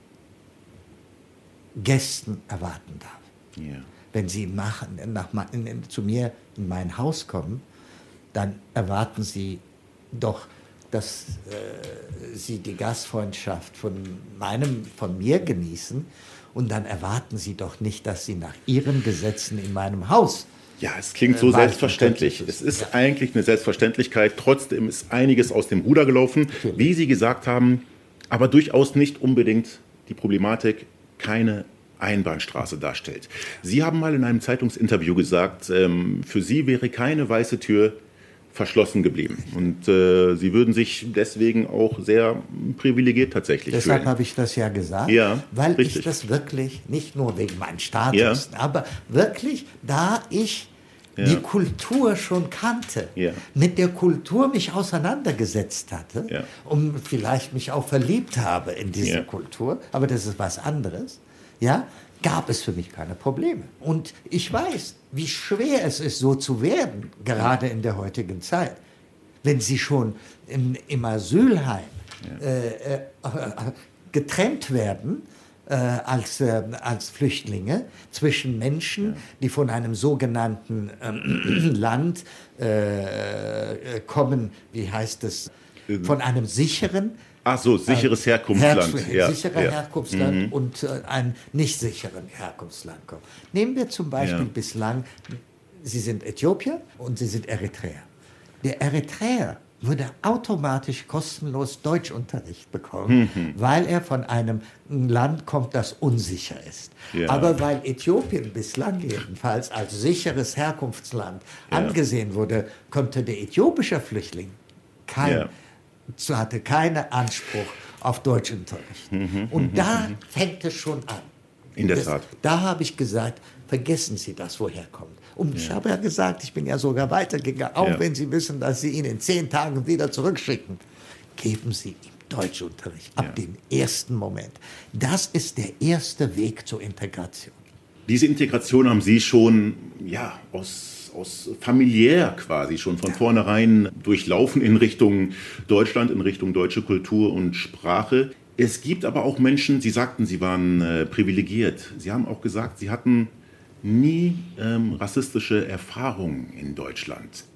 Gästen erwarten darf. Ja. Wenn Sie nach, nach, in, in, zu mir in mein Haus kommen, dann erwarten Sie doch, dass äh, Sie die Gastfreundschaft von, meinem, von mir genießen. Und dann erwarten Sie doch nicht, dass Sie nach Ihren Gesetzen in meinem Haus. Ja, es klingt so äh, selbstverständlich. Es ist ja. eigentlich eine Selbstverständlichkeit. Trotzdem ist einiges aus dem Ruder gelaufen, Natürlich. wie Sie gesagt haben, aber durchaus nicht unbedingt die Problematik keine Einbahnstraße darstellt. Sie haben mal in einem Zeitungsinterview gesagt, ähm, für Sie wäre keine weiße Tür verschlossen geblieben. Und äh, Sie würden sich deswegen auch sehr privilegiert tatsächlich Deshalb fühlen. Deshalb habe ich das ja gesagt, ja, weil richtig. ich das wirklich, nicht nur wegen meinem Status, ja. aber wirklich, da ich ja. die Kultur schon kannte, ja. mit der Kultur mich auseinandergesetzt hatte ja. und vielleicht mich auch verliebt habe in diese ja. Kultur, aber das ist was anderes, ja, gab es für mich keine Probleme. Und ich weiß, wie schwer es ist, so zu werden, gerade in der heutigen Zeit. Wenn Sie schon im, im Asylheim ja. äh, äh, getrennt werden äh, als, äh, als Flüchtlinge zwischen Menschen, ja. die von einem sogenannten äh, Land äh, kommen, wie heißt es, von einem sicheren Ach so, sicheres Herkunftsland. Her ja, sicherer ja. Herkunftsland mhm. und äh, ein nicht sicheren Herkunftsland kommen. Nehmen wir zum Beispiel ja. bislang, Sie sind Äthiopier und Sie sind Eritreer. Der Eritreer würde automatisch kostenlos Deutschunterricht bekommen, mhm. weil er von einem Land kommt, das unsicher ist. Ja. Aber weil Äthiopien bislang jedenfalls als sicheres Herkunftsland ja. angesehen wurde, konnte der äthiopische Flüchtling kein ja. hatte keinen Anspruch auf Deutschunterricht. Mhm, und mhm, da mhm. fängt es schon an. In der das, Tat. Da habe ich gesagt, vergessen Sie das, woher kommt. Und ja. ich habe ja gesagt, ich bin ja sogar weitergegangen, auch ja. wenn Sie wissen, dass Sie ihn in zehn Tagen wieder zurückschicken. Geben Sie ihm Deutschunterricht ab ja. dem ersten Moment. Das ist der erste Weg zur Integration. Diese Integration haben Sie schon ja, aus aus familiär quasi schon von vornherein durchlaufen in Richtung Deutschland, in Richtung deutsche Kultur und Sprache. Es gibt aber auch Menschen, Sie sagten, Sie waren äh, privilegiert. Sie haben auch gesagt, Sie hatten nie ähm, rassistische Erfahrungen in Deutschland.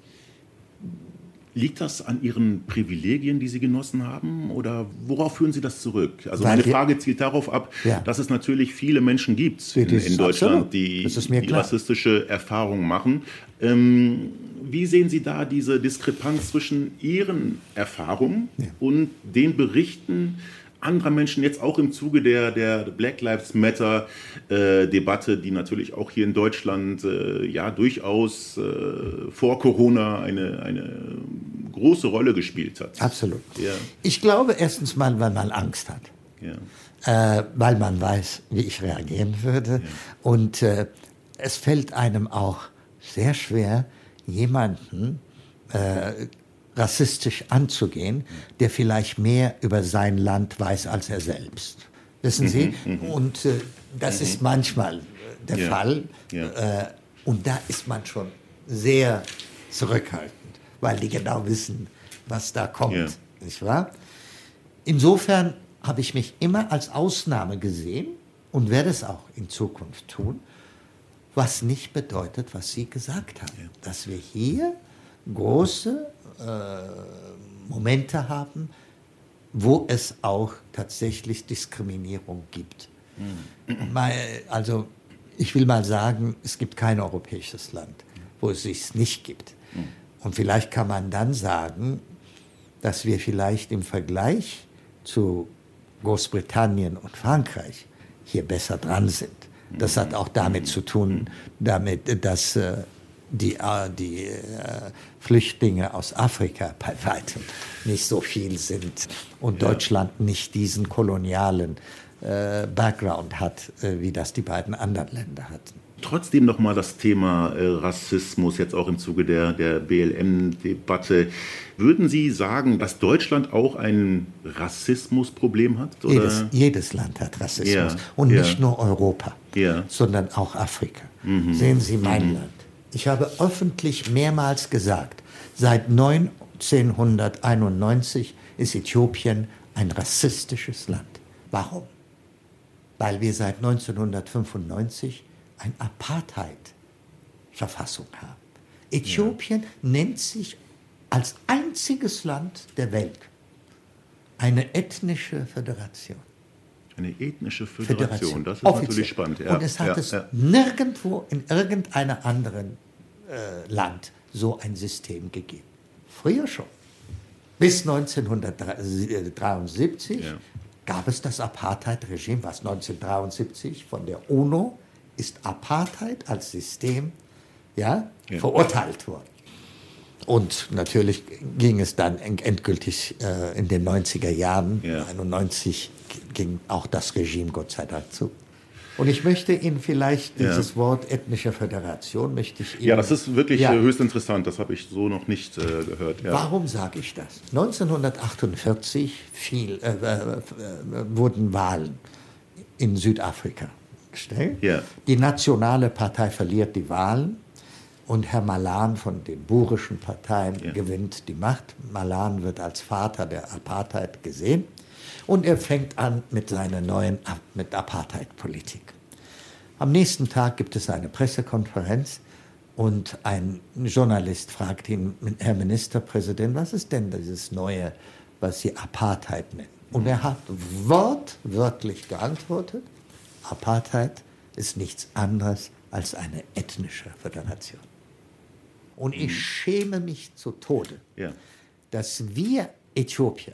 Liegt das an Ihren Privilegien, die Sie genossen haben, oder worauf führen Sie das zurück? Also Weil meine Frage zielt darauf ab, ja. dass es natürlich viele Menschen gibt in, in Deutschland, die, die rassistische Erfahrungen machen. Ähm, wie sehen Sie da diese Diskrepanz zwischen Ihren Erfahrungen ja. und den Berichten anderer Menschen, jetzt auch im Zuge der, der Black Lives Matter äh, Debatte, die natürlich auch hier in Deutschland äh, ja durchaus äh, vor Corona eine, eine große Rolle gespielt hat? Absolut. Ja. Ich glaube erstens mal, weil man Angst hat. Ja. äh, weil man weiß, wie ich reagieren würde. Ja. Und äh, es fällt einem auch sehr schwer, jemanden äh, rassistisch anzugehen, der vielleicht mehr über sein Land weiß als er selbst. Wissen Sie? Mhm, und äh, das mhm. ist manchmal der ja. Fall. Ja. Äh, und da ist man schon sehr zurückhaltend, weil die genau wissen, was da kommt. Ja. Nicht wahr? Insofern habe ich mich immer als Ausnahme gesehen und werde es auch in Zukunft tun, was nicht bedeutet, was Sie gesagt haben. Ja. Dass wir hier große äh, Momente haben, wo es auch tatsächlich Diskriminierung gibt. Mhm. Mal, also ich will mal sagen, es gibt kein europäisches Land, wo es sich nicht gibt. Mhm. Und vielleicht kann man dann sagen, dass wir vielleicht im Vergleich zu Großbritannien und Frankreich hier besser dran sind. Das hat auch damit zu tun, damit, dass äh, die, äh, die äh, Flüchtlinge aus Afrika bei weitem nicht so viel sind und ja. Deutschland nicht diesen kolonialen äh, Background hat, äh, wie das die beiden anderen Länder hatten. Trotzdem nochmal das Thema äh, Rassismus, jetzt auch im Zuge der, der B L M-Debatte. Würden Sie sagen, dass Deutschland auch ein Rassismusproblem hat? Oder? Jedes, jedes Land hat Rassismus. Ja, und ja. nicht nur Europa, ja. sondern auch Afrika. Mhm. Sehen Sie mein mhm. Land. Ich habe öffentlich mehrmals gesagt, seit neunzehnhunderteinundneunzig ist Äthiopien ein rassistisches Land. Warum? Weil wir seit neunzehnhundertfünfundneunzig eine Apartheid-Verfassung haben. Äthiopien ja. nennt sich als einziges Land der Welt eine ethnische Föderation. Eine ethnische Föderation, Föderation. Das ist Offiziell. Natürlich spannend. Ja. Und es hat ja, es ja. nirgendwo in irgendeinem anderen äh, Land so ein System gegeben. Früher schon. Bis neunzehnhundertdreiundsiebzig ja. gab es das Apartheid-Regime, was neunzehnhundertdreiundsiebzig von der UNO ist Apartheid als System ja, ja. verurteilt worden. Und natürlich ging es dann endgültig äh, in den neunziger Jahren, ja. einundneunzig ging auch das Regime Gott sei Dank zu. Und ich möchte Ihnen vielleicht dieses ja. Wort ethnische Föderation, möchte ich Ihnen... Ja, das ist wirklich ja. höchst interessant, das habe ich so noch nicht äh, gehört. Ja. Warum sage ich das? neunzehnhundertachtundvierzig fiel, äh, äh, wurden Wahlen in Südafrika gestellt. Ja. Die Nationale Partei verliert die Wahlen und Herr Malan von den burischen Parteien ja. gewinnt die Macht. Malan wird als Vater der Apartheid gesehen. Und er fängt an mit seiner neuen mit Apartheid-Politik. Am nächsten Tag gibt es eine Pressekonferenz und ein Journalist fragt ihn, Herr Ministerpräsident, was ist denn dieses Neue, was Sie Apartheid nennen? Und er hat wortwörtlich geantwortet, Apartheid ist nichts anderes als eine ethnische Föderation. Und ich schäme mich zu Tode, ja. dass wir Äthiopier,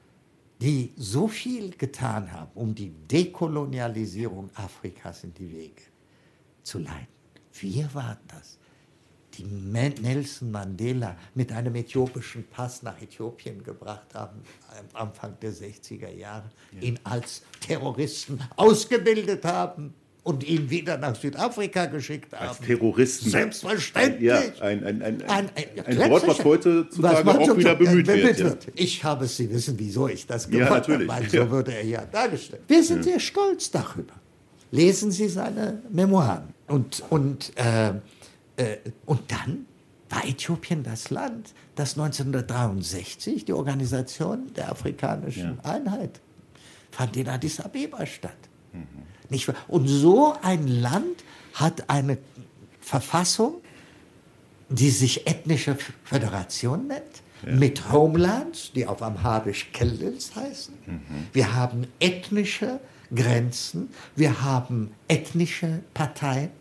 die so viel getan haben, um die Dekolonialisierung Afrikas in die Wege zu leiten. Wir waren das. Die Nelson Mandela mit einem äthiopischen Pass nach Äthiopien gebracht haben, am Anfang der sechziger Jahre, ja. ihn als Terroristen ausgebildet haben und ihn wieder nach Südafrika geschickt haben. Als Terroristen. Selbstverständlich. Ja, ein, ein, ein, ein, ein, ein Wort, was heutzutage was auch wieder bemüht wird. wird. Ja. Ich habe es, Sie wissen, wieso ich das gemacht ja, natürlich. habe, weil so ja. würde er ja dargestellt. Wir sind ja. sehr stolz darüber. Lesen Sie seine Memoiren. Und, und, äh, äh, und dann war Äthiopien das Land, das neunzehnhundertdreiundsechzig die Organisation der Afrikanischen ja. Einheit fand in Addis Abeba statt. Mhm. Nicht wahr? Und so ein Land hat eine Verfassung, die sich ethnische Föderation nennt, ja. mit Homelands, die auf Amharisch Keldels heißen. Mhm. Wir haben ethnische Grenzen, wir haben ethnische Parteien.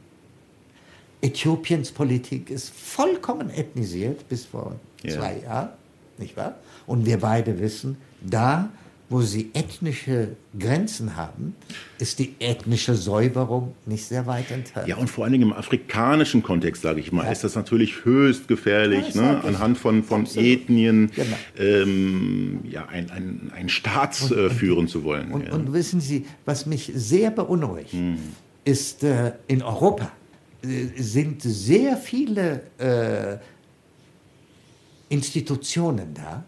Äthiopiens Politik ist vollkommen ethnisiert bis vor ja. zwei Jahren, nicht wahr? Und wir beide wissen, da wo sie ethnische Grenzen haben, ist die ethnische Säuberung nicht sehr weit entfernt. Ja, und vor allen Dingen im afrikanischen Kontext, sage ich mal, ja. ist das natürlich höchst gefährlich, ja, ne? Anhand von, von Ethnien genau. ähm, ja, ein, ein, ein Staat und, äh, führen und, zu wollen. Und, ja. und wissen Sie, was mich sehr beunruhigt, hm. ist äh, in Europa äh, sind sehr viele äh, Institutionen da,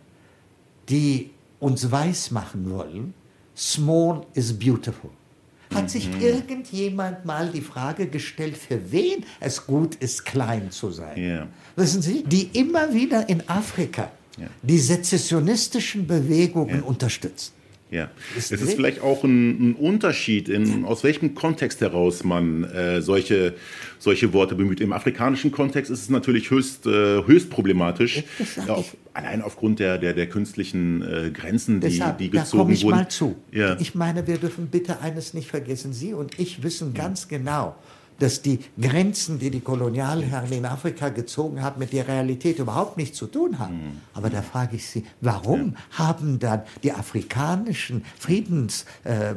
die uns weismachen wollen, small is beautiful. Hat sich mhm. irgendjemand mal die Frage gestellt, für wen es gut ist, klein zu sein? Yeah. Wissen Sie, die immer wieder in Afrika yeah. die sezessionistischen Bewegungen yeah. unterstützen. Ja, es ist vielleicht auch ein, ein Unterschied, in, aus welchem Kontext heraus man äh, solche, solche Worte bemüht. Im afrikanischen Kontext ist es natürlich höchst, äh, höchst problematisch, ja, auf, allein aufgrund der, der, der künstlichen äh, Grenzen, die, deshalb, die gezogen wurden. Da komme ich wurden. mal zu. Ja. Ich meine, wir dürfen bitte eines nicht vergessen. Sie und ich wissen ganz genau, dass die Grenzen, die die Kolonialherren in Afrika gezogen haben, mit der Realität überhaupt nichts zu tun haben. Mhm. Aber da frage ich Sie, warum ja. haben dann die afrikanischen Friedens äh,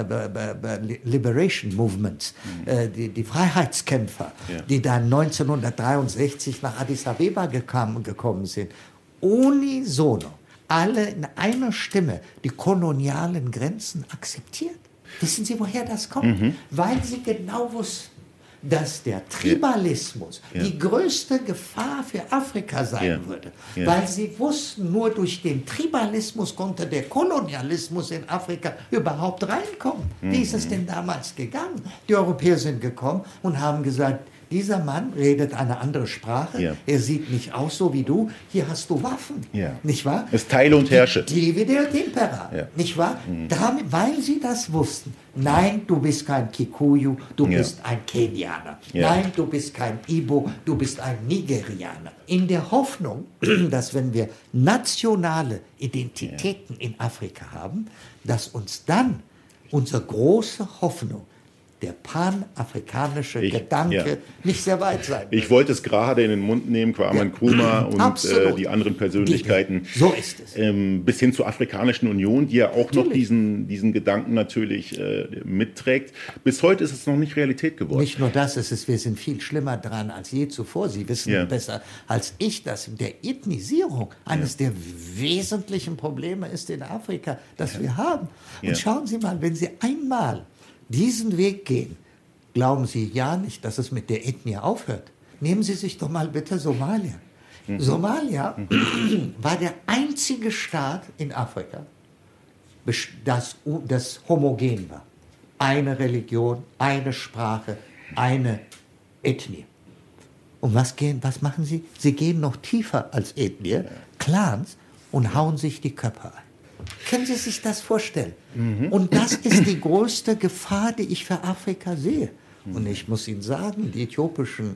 äh, Liberation Movements, mhm. äh, die, die Freiheitskämpfer, ja. die dann neunzehnhundertdreiundsechzig nach Addis Abeba gekam, gekommen sind, unisono, alle in einer Stimme die kolonialen Grenzen akzeptiert? Wissen Sie, woher das kommt? Mhm. Weil sie genau wussten, dass der Tribalismus ja. die größte Gefahr für Afrika sein ja. würde. Ja. Weil sie wussten, nur durch den Tribalismus konnte der Kolonialismus in Afrika überhaupt reinkommen. Mhm. Wie ist es denn damals gegangen? Die Europäer sind gekommen und haben gesagt, dieser Mann redet eine andere Sprache, ja. er sieht nicht aus so wie du, hier hast du Waffen, ja. nicht wahr? Es teile und herrsche. Divide et impera, ja. nicht wahr? Mhm. Damit, weil sie das wussten. Nein, du bist kein Kikuyu, du ja. bist ein Kenianer. Ja. Nein, du bist kein Ibo, du bist ein Nigerianer. In der Hoffnung, dass wenn wir nationale Identitäten ja. in Afrika haben, dass uns dann unsere große Hoffnung, der panafrikanische ich, Gedanke ja. nicht sehr weit sein wird. Ich wollte es gerade in den Mund nehmen, Kwame Nkrumah und äh, die anderen Persönlichkeiten. Die, so ist es. Ähm, bis hin zur Afrikanischen Union, die ja auch natürlich noch diesen, diesen Gedanken natürlich äh, mitträgt. Bis heute ist es noch nicht Realität geworden. Nicht nur das, es ist, wir sind viel schlimmer dran als je zuvor. Sie wissen ja. besser als ich, dass der Ethnisierung eines ja. der wesentlichen Probleme ist in Afrika, das ja. wir haben. Und ja. schauen Sie mal, wenn Sie einmal diesen Weg gehen, glauben Sie ja nicht, dass es mit der Ethnie aufhört. Nehmen Sie sich doch mal bitte Somalia. Mhm. Somalia mhm. war der einzige Staat in Afrika, das, das homogen war. Eine Religion, eine Sprache, eine Ethnie. Und was, gehen, was machen Sie? Sie gehen noch tiefer als Ethnie, Clans, und hauen sich die Köpfe ein. Können Sie sich das vorstellen? Mhm. Und das ist die größte Gefahr, die ich für Afrika sehe. Mhm. Und ich muss Ihnen sagen, die äthiopischen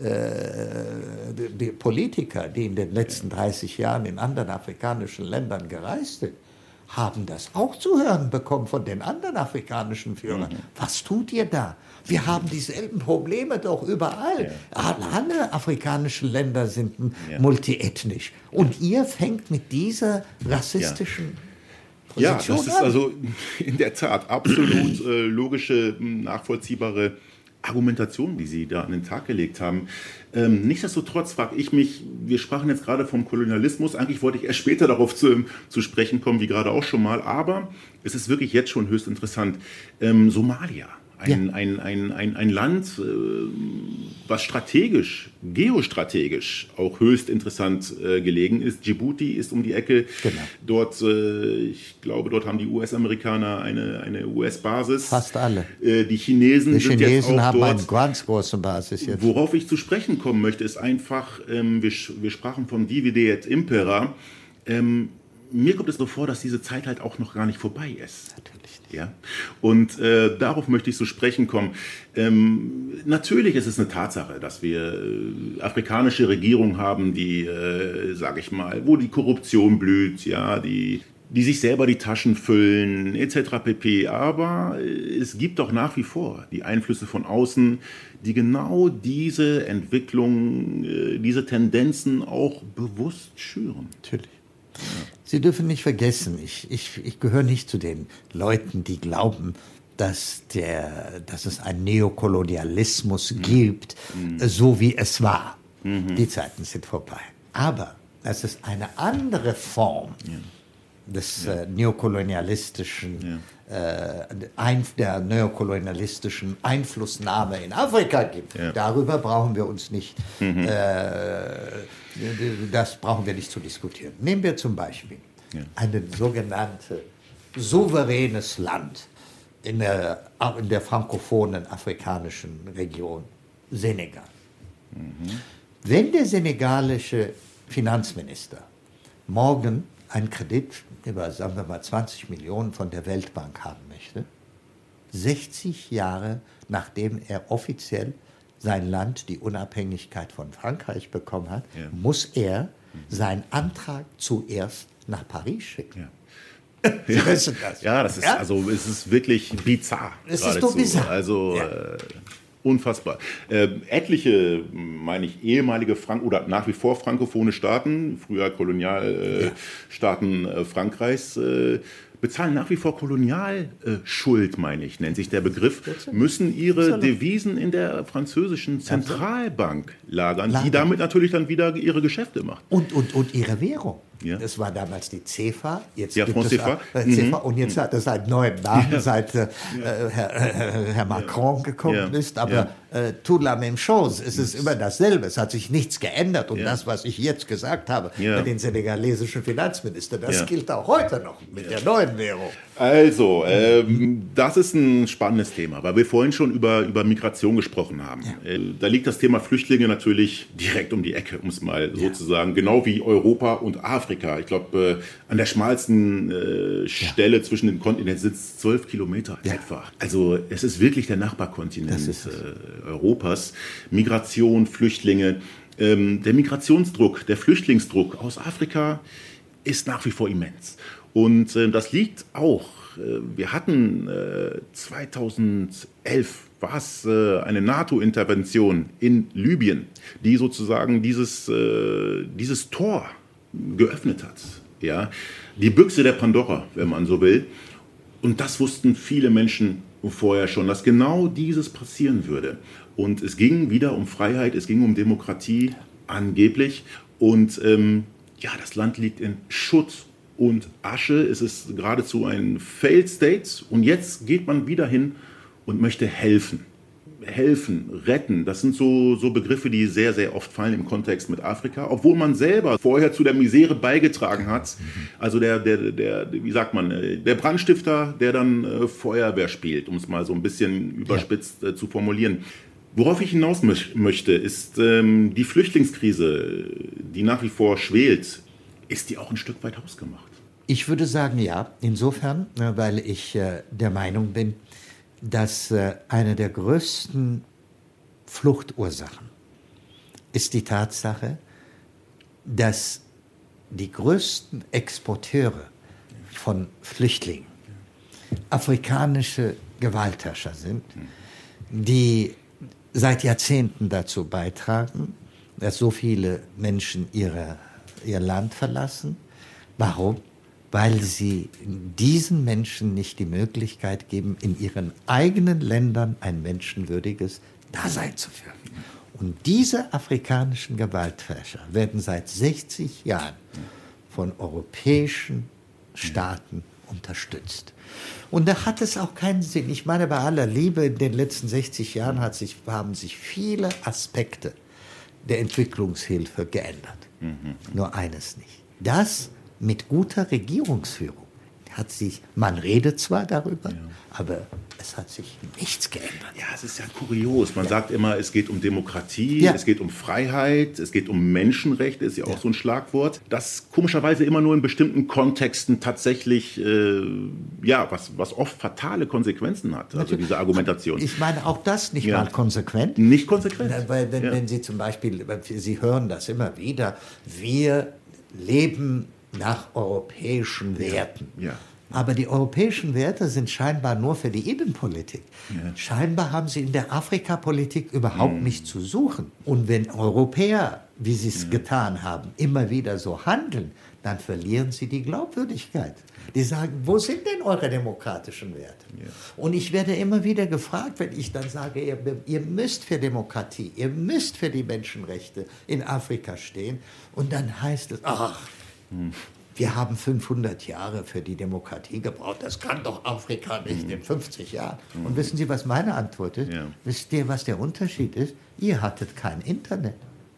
äh, die, die Politiker, die in den letzten dreißig Jahren in anderen afrikanischen Ländern gereist sind, haben das auch zu hören bekommen von den anderen afrikanischen Führern. Mhm. Was tut ihr da? Wir haben dieselben Probleme doch überall. Ja. Alle afrikanischen Länder sind ja. multiethnisch. Und ihr fängt mit dieser rassistischen ja. Ja, das ist also in der Tat absolut äh, logische, nachvollziehbare Argumentation, die Sie da an den Tag gelegt haben. Ähm, nichtsdestotrotz frage ich mich, wir sprachen jetzt gerade vom Kolonialismus, eigentlich wollte ich erst später darauf zu, zu sprechen kommen, wie gerade auch schon mal, aber es ist wirklich jetzt schon höchst interessant. Ähm, Somalia. Ein, ja. ein, ein, ein, ein Land, äh, was strategisch, geostrategisch auch höchst interessant äh, gelegen ist. Djibouti ist um die Ecke. Genau. Dort, äh, ich glaube, dort haben die U S-Amerikaner eine, eine U S-Basis. Fast alle. Äh, die Chinesen, die sind Chinesen jetzt auch haben dort. eine ganz große Basis jetzt. Worauf ich zu sprechen kommen möchte, ist einfach, ähm, wir, wir sprachen vom Divide et Impera. Ähm, mir kommt es so vor, dass diese Zeit halt auch noch gar nicht vorbei ist. Natürlich nicht. Ja? Und äh, darauf möchte ich zu sprechen kommen. Ähm, natürlich ist es eine Tatsache, dass wir äh, afrikanische Regierungen haben, die, äh, sage ich mal, wo die Korruption blüht, ja, die, die sich selber die Taschen füllen, et cetera pp. Aber äh, es gibt auch nach wie vor die Einflüsse von außen, die genau diese Entwicklung, äh, diese Tendenzen auch bewusst schüren. Natürlich. Ja. Sie dürfen nicht vergessen, ich, ich, ich gehöre nicht zu den Leuten, die glauben, dass, der, dass es einen Neokolonialismus mhm. gibt, mhm. so wie es war. Mhm. Die Zeiten sind vorbei. Aber das ist eine andere Form ja. des ja. Äh, neokolonialistischen, ja. äh, ein, der neokolonialistischen Einflussnahme in Afrika gibt. Ja. Darüber brauchen wir uns nicht, mhm. äh, das brauchen wir nicht zu diskutieren. Nehmen wir zum Beispiel ja. ein sogenanntes souveränes Land in der, in der frankophonen afrikanischen Region, Senegal. Mhm. Wenn der senegalische Finanzminister morgen einen Kredit über, sagen wir mal, zwanzig Millionen von der Weltbank haben möchte, sechzig Jahre nachdem er offiziell sein Land die Unabhängigkeit von Frankreich bekommen hat, ja. muss er mhm. seinen Antrag zuerst nach Paris schicken. Ja. Sie ja. wissen das. Ja, das ist, ja? also, es ist wirklich bizarr. Es ist doch bizarr. Also, ja. äh, unfassbar. Äh, etliche, meine ich, ehemalige Frank- oder nach wie vor frankophone Staaten, früher Kolonialstaaten äh, ja. äh, Frankreichs, äh, bezahlen nach wie vor Kolonialschuld, meine ich, nennt sich der Begriff, müssen ihre Devisen in der französischen Zentralbank lagern, lagern, die damit natürlich dann wieder ihre Geschäfte macht. Und, und, und ihre Währung. Ja. Das war damals die C F A, jetzt ja, gibt es, äh, C F A, und jetzt hat es einen neuen Namen, ja. seit äh, ja. Herr, äh, Herr Macron ja. gekommen ja. ist, aber ja. äh, tout la même chose, es ist immer dasselbe, es hat sich nichts geändert und ja. das, was ich jetzt gesagt habe ja. mit dem senegalesischen Finanzminister, das ja. gilt auch heute noch mit ja. der neuen Währung. Also, ähm, das ist ein spannendes Thema, weil wir vorhin schon über, über Migration gesprochen haben. Ja. Äh, da liegt das Thema Flüchtlinge natürlich direkt um die Ecke, um es mal ja. so zu sagen, genau wie Europa und Afrika. Ich glaube, äh, an der schmalsten äh, Stelle ja. zwischen den Kontinenten sind es zwölf Kilometer ja. etwa. Also es ist wirklich der Nachbarkontinent äh, Europas. Migration, Flüchtlinge. Ähm, der Migrationsdruck, der Flüchtlingsdruck aus Afrika ist nach wie vor immens. Und äh, das liegt auch, äh, wir hatten äh, zweitausendelf war es äh, eine NATO-Intervention in Libyen, die sozusagen dieses, äh, dieses Tor geöffnet hat. Ja? Die Büchse der Pandora, wenn man so will. Und das wussten viele Menschen vorher schon, dass genau dieses passieren würde. Und es ging wieder um Freiheit, es ging um Demokratie, angeblich. Und ähm, ja, das Land liegt in Schutt und Asche. Es ist geradezu ein Failed State. Und jetzt geht man wieder hin und möchte helfen. Helfen, retten, das sind so, so Begriffe, die sehr, sehr oft fallen im Kontext mit Afrika, obwohl man selber vorher zu der Misere beigetragen hat. Also der, der, der wie sagt man, der Brandstifter, der dann äh, Feuerwehr spielt, um es mal so ein bisschen überspitzt äh, zu formulieren. Worauf ich hinaus mö- möchte, ist ähm, die Flüchtlingskrise, die nach wie vor schwelt, ist die auch ein Stück weit hausgemacht? Ich würde sagen, ja, insofern, weil ich äh, der Meinung bin, dass äh, eine der größten Fluchtursachen ist die Tatsache, dass die größten Exporteure von Flüchtlingen afrikanische Gewaltherrscher sind, die seit Jahrzehnten dazu beitragen, dass so viele Menschen ihre, ihr Land verlassen. Warum? Weil sie diesen Menschen nicht die Möglichkeit geben, in ihren eigenen Ländern ein menschenwürdiges Dasein zu führen. Und diese afrikanischen Gewaltherrscher werden seit sechzig Jahren von europäischen Staaten unterstützt. Und da hat es auch keinen Sinn. Ich meine, bei aller Liebe, in den letzten sechzig Jahren hat sich, haben sich viele Aspekte der Entwicklungshilfe geändert. Mhm. Nur eines nicht. Das mit guter Regierungsführung hat sich, man redet zwar darüber, ja. aber es hat sich nichts geändert. Ja, es ist ja kurios. Man ja. sagt immer, es geht um Demokratie, ja. es geht um Freiheit, es geht um Menschenrechte, ist ja auch ja. so ein Schlagwort. Das komischerweise immer nur in bestimmten Kontexten tatsächlich, äh, ja, was, was oft fatale Konsequenzen hat, also Natürlich. diese Argumentation. Ich meine, auch das nicht ja. mal konsequent. Nicht konsequent. Weil wenn, ja. wenn Sie zum Beispiel, Sie hören das immer wieder, wir leben nach europäischen Werten. Ja. Aber die europäischen Werte sind scheinbar nur für die Innenpolitik. Ja. Scheinbar haben sie in der Afrikapolitik überhaupt Mhm. nicht zu suchen. Und wenn Europäer, wie sie es Ja. getan haben, immer wieder so handeln, dann verlieren sie die Glaubwürdigkeit. Die sagen, wo sind denn eure demokratischen Werte? Ja. Und ich werde immer wieder gefragt, wenn ich dann sage, ihr, ihr müsst für Demokratie, ihr müsst für die Menschenrechte in Afrika stehen. Und dann heißt es, ach, hm. wir haben fünfhundert Jahre für die Demokratie gebraucht. Das kann doch Afrika nicht in fünfzig Jahren. Und wissen Sie, was meine Antwort ist? Ja. Wisst ihr, was der Unterschied ist? Ihr hattet kein Internet.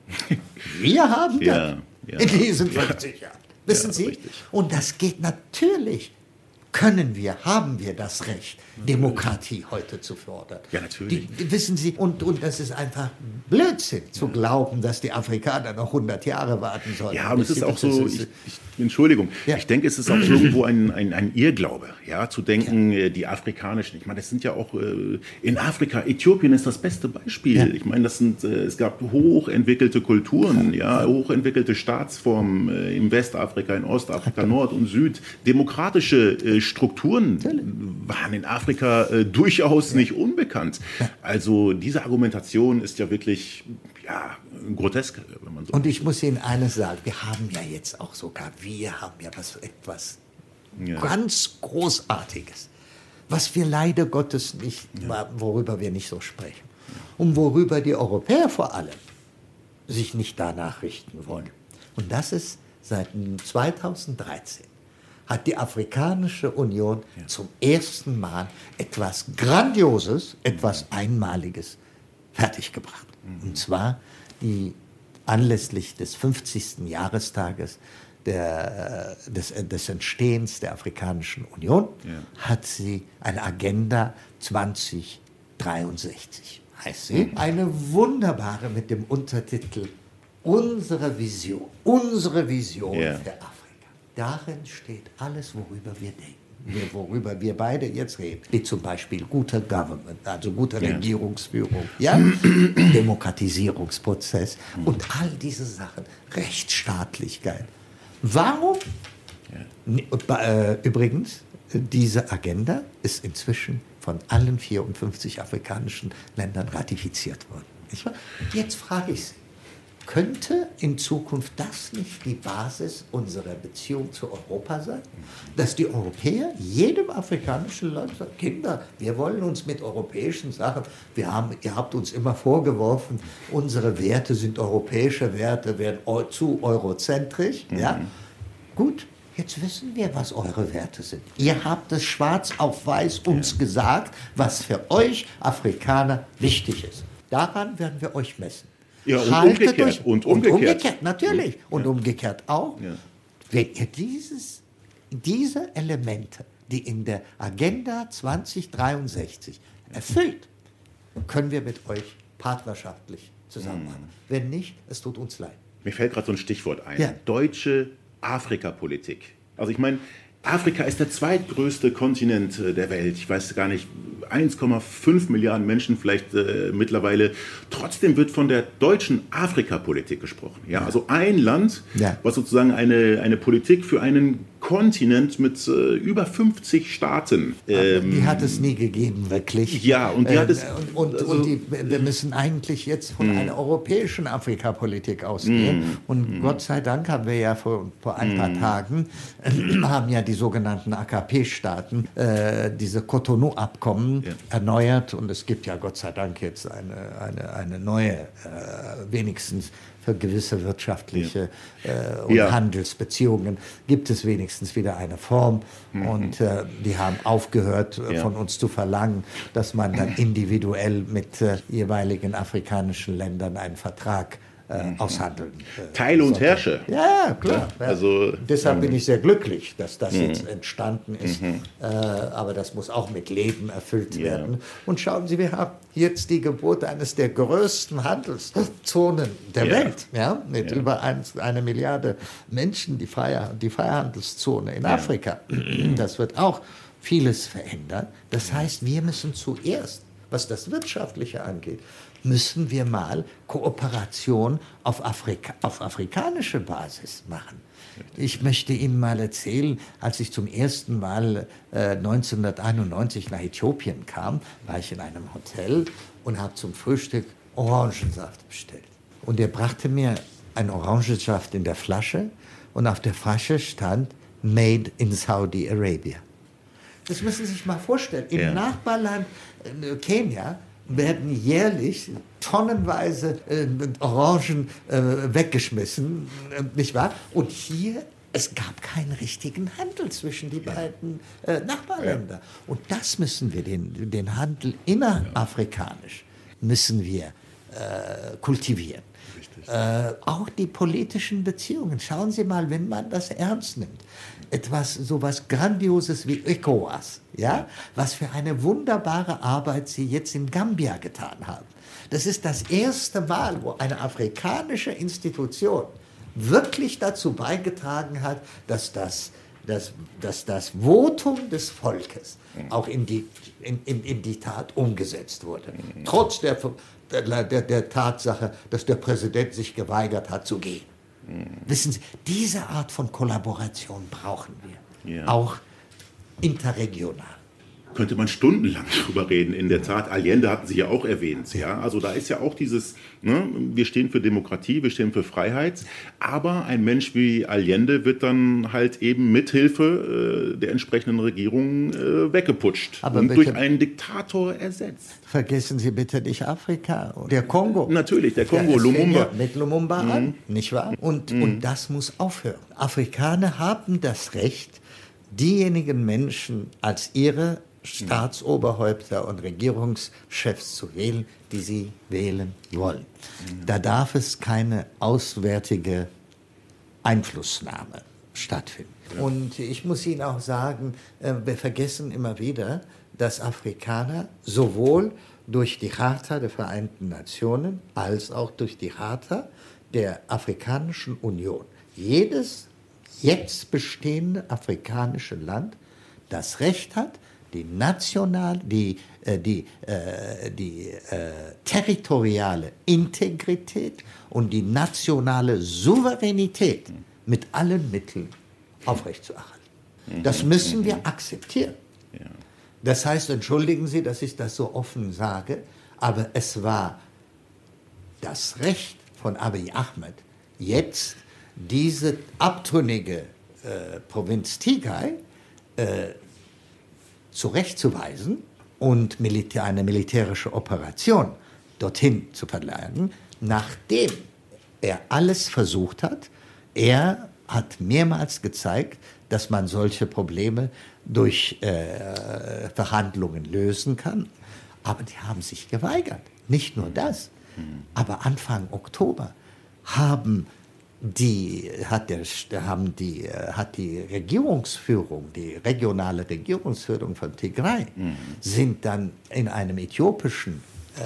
Wir haben das Ja, ja. in diesen fünfzig Jahren. Wissen Ja, Sie? richtig. Und das geht natürlich. Können wir, haben wir das Recht, Demokratie heute zu fördern? Ja, natürlich. Die, die, wissen Sie, und, und das ist einfach Blödsinn zu glauben, dass die Afrikaner noch hundert Jahre warten sollen. Ja, aber es ist auch Das so, ist- ich, ich, Entschuldigung, Ja. ich denke, es ist auch irgendwo ein, ein, ein Irrglaube, ja, zu denken, äh, die afrikanischen, ich meine, das sind ja auch äh, in Afrika, Äthiopien ist das beste Beispiel. Ja. Ich meine, das sind, äh, es gab hochentwickelte Kulturen, ja, hochentwickelte Staatsformen äh, im Westafrika, in Ostafrika, Nord und Süd. Demokratische äh, Strukturen waren in Afrika äh, durchaus nicht unbekannt. Also diese Argumentation ist ja wirklich, ja, grotesk, wenn man so Und ich muss Ihnen eines sagen, wir haben ja jetzt auch sogar, wir haben ja was, etwas Ja. ganz Großartiges, was wir leider Gottes nicht, worüber wir nicht so sprechen. Und worüber die Europäer vor allem sich nicht danach richten wollen. Und das ist seit zweitausenddreizehn hat die Afrikanische Union zum ersten Mal etwas Grandioses, etwas Einmaliges fertiggebracht. Und zwar die anlässlich des fünfzigsten Jahrestages der, des, des Entstehens der Afrikanischen Union Ja. hat sie eine Agenda zwanzig dreiundsechzig, heißt sie. Eine wunderbare mit dem Untertitel Unsere Vision, unsere Vision Ja. für Afrika. Darin steht alles, worüber wir denken. Wir, worüber wir beide jetzt reden, wie zum Beispiel guter Government, also guter Ja. Regierungsführung, ja? Demokratisierungsprozess und all diese Sachen, Rechtsstaatlichkeit. Warum? N- äh, Übrigens, diese Agenda ist inzwischen von allen vierundfünfzig afrikanischen Ländern ratifiziert worden. Nicht wahr? Jetzt frage ich Sie, könnte in Zukunft das nicht die Basis unserer Beziehung zu Europa sein? Dass die Europäer jedem afrikanischen Land sagen, Kinder, wir wollen uns mit europäischen Sachen, wir haben, ihr habt uns immer vorgeworfen, unsere Werte sind europäische Werte, werden eu- zu eurozentrisch. Mhm. Ja? Gut, jetzt wissen wir, was eure Werte sind. Ihr habt es schwarz auf weiß uns ja. gesagt, was für euch Afrikaner wichtig ist. Daran werden wir euch messen. Ja, und Haltet umgekehrt. euch- Und und umgekehrt. umgekehrt, natürlich. Und Ja. umgekehrt auch. Ja. Wenn ihr dieses, diese Elemente, die in der Agenda zwanzig dreiundsechzig erfüllt, können wir mit euch partnerschaftlich zusammenarbeiten. Wenn nicht, es tut uns leid. Mir fällt gerade so ein Stichwort ein. Ja. Deutsche Afrikapolitik. Also ich meine, Afrika ist der zweitgrößte Kontinent äh, der Welt. Ich weiß gar nicht, eins Komma fünf Milliarden Menschen vielleicht äh, mittlerweile. Trotzdem wird von der deutschen Afrikapolitik gesprochen. Ja, also ein Land, Ja. was sozusagen eine, eine Politik für einen Kontinent mit äh, über fünfzig Staaten. Ähm, Die hat es nie gegeben, wirklich. Ja, und die hat es- Und, und, also- und die, wir müssen eigentlich jetzt von einer europäischen Afrikapolitik ausgehen. Und Gott sei Dank haben wir ja vor, vor ein paar Tagen, äh, haben ja die sogenannten A K P-Staaten äh, diese Cotonou-Abkommen Ja. erneuert. Und es gibt ja Gott sei Dank jetzt eine, eine, eine neue, äh, wenigstens für gewisse wirtschaftliche äh, und Ja. Handelsbeziehungen gibt es wenigstens wieder eine Form. Und äh, die haben aufgehört, äh, Ja. von uns zu verlangen, dass man dann individuell mit äh, jeweiligen afrikanischen Ländern einen Vertrag äh, aushandeln. Äh, Teile und sollte. herrsche. Ja, klar. Ja, also, Deshalb bin ich sehr glücklich, dass das jetzt entstanden ist. Äh, aber das muss auch mit Leben erfüllt Ja. werden. Und schauen Sie, wir haben jetzt die Geburt eines der größten Handelszonen der Ja. Welt. Ja? Mit Ja. über ein, eine Milliarde Menschen, die, Freier, die Freihandelszone in Ja. Afrika. Das wird auch vieles verändern. Das heißt, wir müssen zuerst, was das Wirtschaftliche angeht, müssen wir mal Kooperation auf, Afrika, auf afrikanische Basis machen. Ich möchte Ihnen mal erzählen, als ich zum ersten Mal äh, neunzehnhunderteinundneunzig nach Äthiopien kam, war ich in einem Hotel und habe zum Frühstück Orangensaft bestellt. Und er brachte mir einen Orangensaft in der Flasche und auf der Flasche stand Made in Saudi Arabia. Das müssen Sie sich mal vorstellen. Im ja. Nachbarland äh, Kenia werden jährlich tonnenweise äh, Orangen äh, weggeschmissen, äh, nicht wahr? Und hier, es gab keinen richtigen Handel zwischen die beiden äh, Nachbarländer. Ja. Und das müssen wir, den, den Handel innerafrikanisch, müssen wir äh, kultivieren. Äh, auch die politischen Beziehungen. Schauen Sie mal, wenn man das ernst nimmt. Etwas, sowas Grandioses wie ECOWAS, ja? Was für eine wunderbare Arbeit Sie jetzt in Gambia getan haben. Das ist das erste Mal, wo eine afrikanische Institution wirklich dazu beigetragen hat, dass das, dass, dass das Votum des Volkes auch in die, in, in, in die Tat umgesetzt wurde. Trotz der, der, der, der Tatsache, dass der Präsident sich geweigert hat zu gehen. Mhm. Wissen Sie, diese Art von Kollaboration brauchen wir, ja. Auch interregional. Könnte man stundenlang drüber reden. In der Tat, Allende hatten Sie ja auch erwähnt. Ja? Also da ist ja auch dieses, ne, wir stehen für Demokratie, wir stehen für Freiheit, aber ein Mensch wie Allende wird dann halt eben mithilfe äh, der entsprechenden Regierung äh, weggeputscht aber und durch einen Diktator ersetzt. Vergessen Sie bitte nicht Afrika, der Kongo. Natürlich, der Kongo, ja, Lumumba. Ja mit Lumumba mhm. an, nicht wahr? Und, mhm. und das muss aufhören. Afrikaner haben das Recht, diejenigen Menschen als ihre Staatsoberhäupter und Regierungschefs zu wählen, die sie wählen wollen. Da darf es keine auswärtige Einflussnahme stattfinden. Ja. Und ich muss Ihnen auch sagen, wir vergessen immer wieder, dass Afrikaner sowohl durch die Charta der Vereinten Nationen als auch durch die Charta der Afrikanischen Union, jedes jetzt bestehende afrikanische Land das Recht hat, die national, die, äh, die, äh, die äh, territoriale Integrität und die nationale Souveränität mit allen Mitteln aufrechtzuerhalten. Das müssen wir akzeptieren. Das heißt, entschuldigen Sie, dass ich das so offen sage, aber es war das Recht von Abiy Ahmed, jetzt diese abtrünnige äh, Provinz Tigray äh, zurechtzuweisen und Militär, eine militärische Operation dorthin zu verlagern, nachdem er alles versucht hat. Er hat mehrmals gezeigt, dass man solche Probleme durch äh, Verhandlungen lösen kann. Aber die haben sich geweigert. Nicht nur das, aber Anfang Oktober haben Die, hat, der, haben die, hat die Regierungsführung, die regionale Regierungsführung von Tigray, mhm. sind dann in einem äthiopischen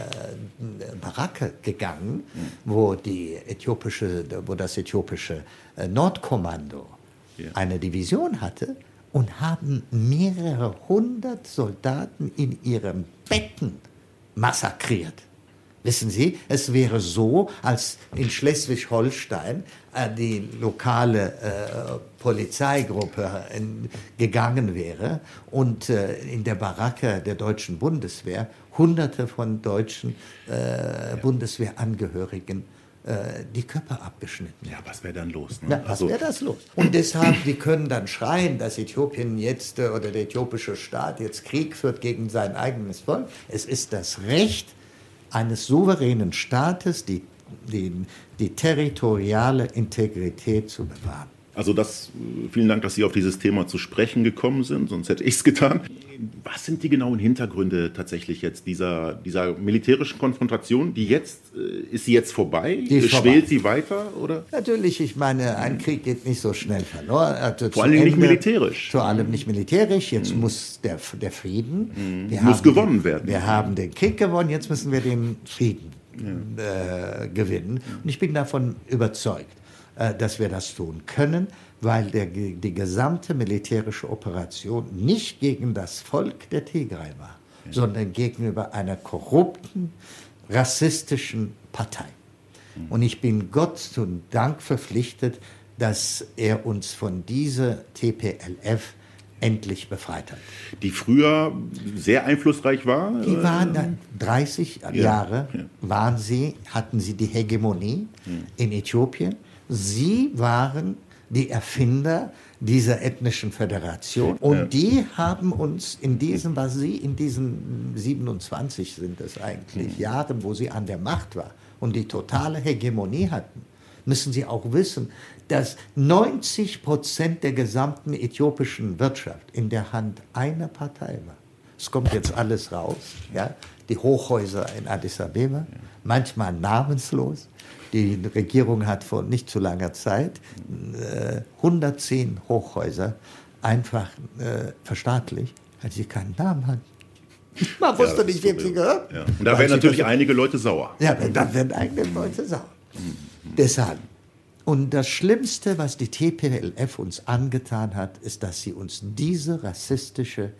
äh, Baracke gegangen, mhm. wo, die äthiopische, wo das äthiopische äh, Nordkommando ja. eine Division hatte und haben mehrere hundert Soldaten in ihrem Becken massakriert. Wissen Sie, es wäre so, als in Schleswig-Holstein äh, die lokale äh, Polizeigruppe äh, gegangen wäre und äh, in der Baracke der deutschen Bundeswehr hunderte von deutschen äh, ja. Bundeswehrangehörigen äh, die Köpfe abgeschnitten. Ja, was wäre dann los? Ne? Ja, was wäre das los? Und deshalb, die können dann schreien, dass Äthiopien jetzt äh, oder der äthiopische Staat jetzt Krieg führt gegen sein eigenes Volk. Es ist das Recht eines souveränen Staates, die, die, die territoriale Integrität zu bewahren. Also das, vielen Dank, dass Sie auf dieses Thema zu sprechen gekommen sind, sonst hätte ich es getan. Was sind die genauen Hintergründe tatsächlich jetzt dieser, dieser militärischen Konfrontation? Die jetzt, ist sie jetzt vorbei? Schwelt sie weiter? Oder? Natürlich, ich meine, ein Krieg geht nicht so schnell verloren. Also vor allem nicht militärisch. Vor allem nicht militärisch. Jetzt mhm. muss der, der Frieden. Mhm. Wir muss haben, gewonnen werden. Wir haben den Krieg gewonnen, jetzt müssen wir den Frieden ja. äh, gewinnen. Und ich bin davon überzeugt, dass wir das tun können, weil der, die gesamte militärische Operation nicht gegen das Volk der Tigray war, sondern gegenüber einer korrupten, rassistischen Partei. Und ich bin Gott zum Dank verpflichtet, dass er uns von dieser T P L F endlich befreit hat. Die früher sehr einflussreich war? Die waren da dreißig ja, Jahre, ja. waren sie, hatten sie die Hegemonie ja. in Äthiopien. Sie waren die Erfinder dieser ethnischen Föderation. Und ja. die haben uns in diesem, was sie in diesen siebenundzwanzig sind es eigentlich, ja. Jahren, wo sie an der Macht war und die totale Hegemonie hatten, müssen Sie auch wissen, dass neunzig Prozent der gesamten äthiopischen Wirtschaft in der Hand einer Partei war. Es kommt jetzt alles raus, ja? Die Hochhäuser in Addis Abeba, manchmal namenslos. Die Regierung hat vor nicht zu langer Zeit äh, hundertzehn Hochhäuser einfach äh, verstaatlicht, weil sie keinen Namen hatten. Man wusste ja, nicht, wem sie gehört. Ja. Und da werden natürlich einige Leute sauer. Ja, da werden einige Leute sauer. Mhm. Deshalb. Und das Schlimmste, was die T P L F uns angetan hat, ist, dass sie uns diese rassistische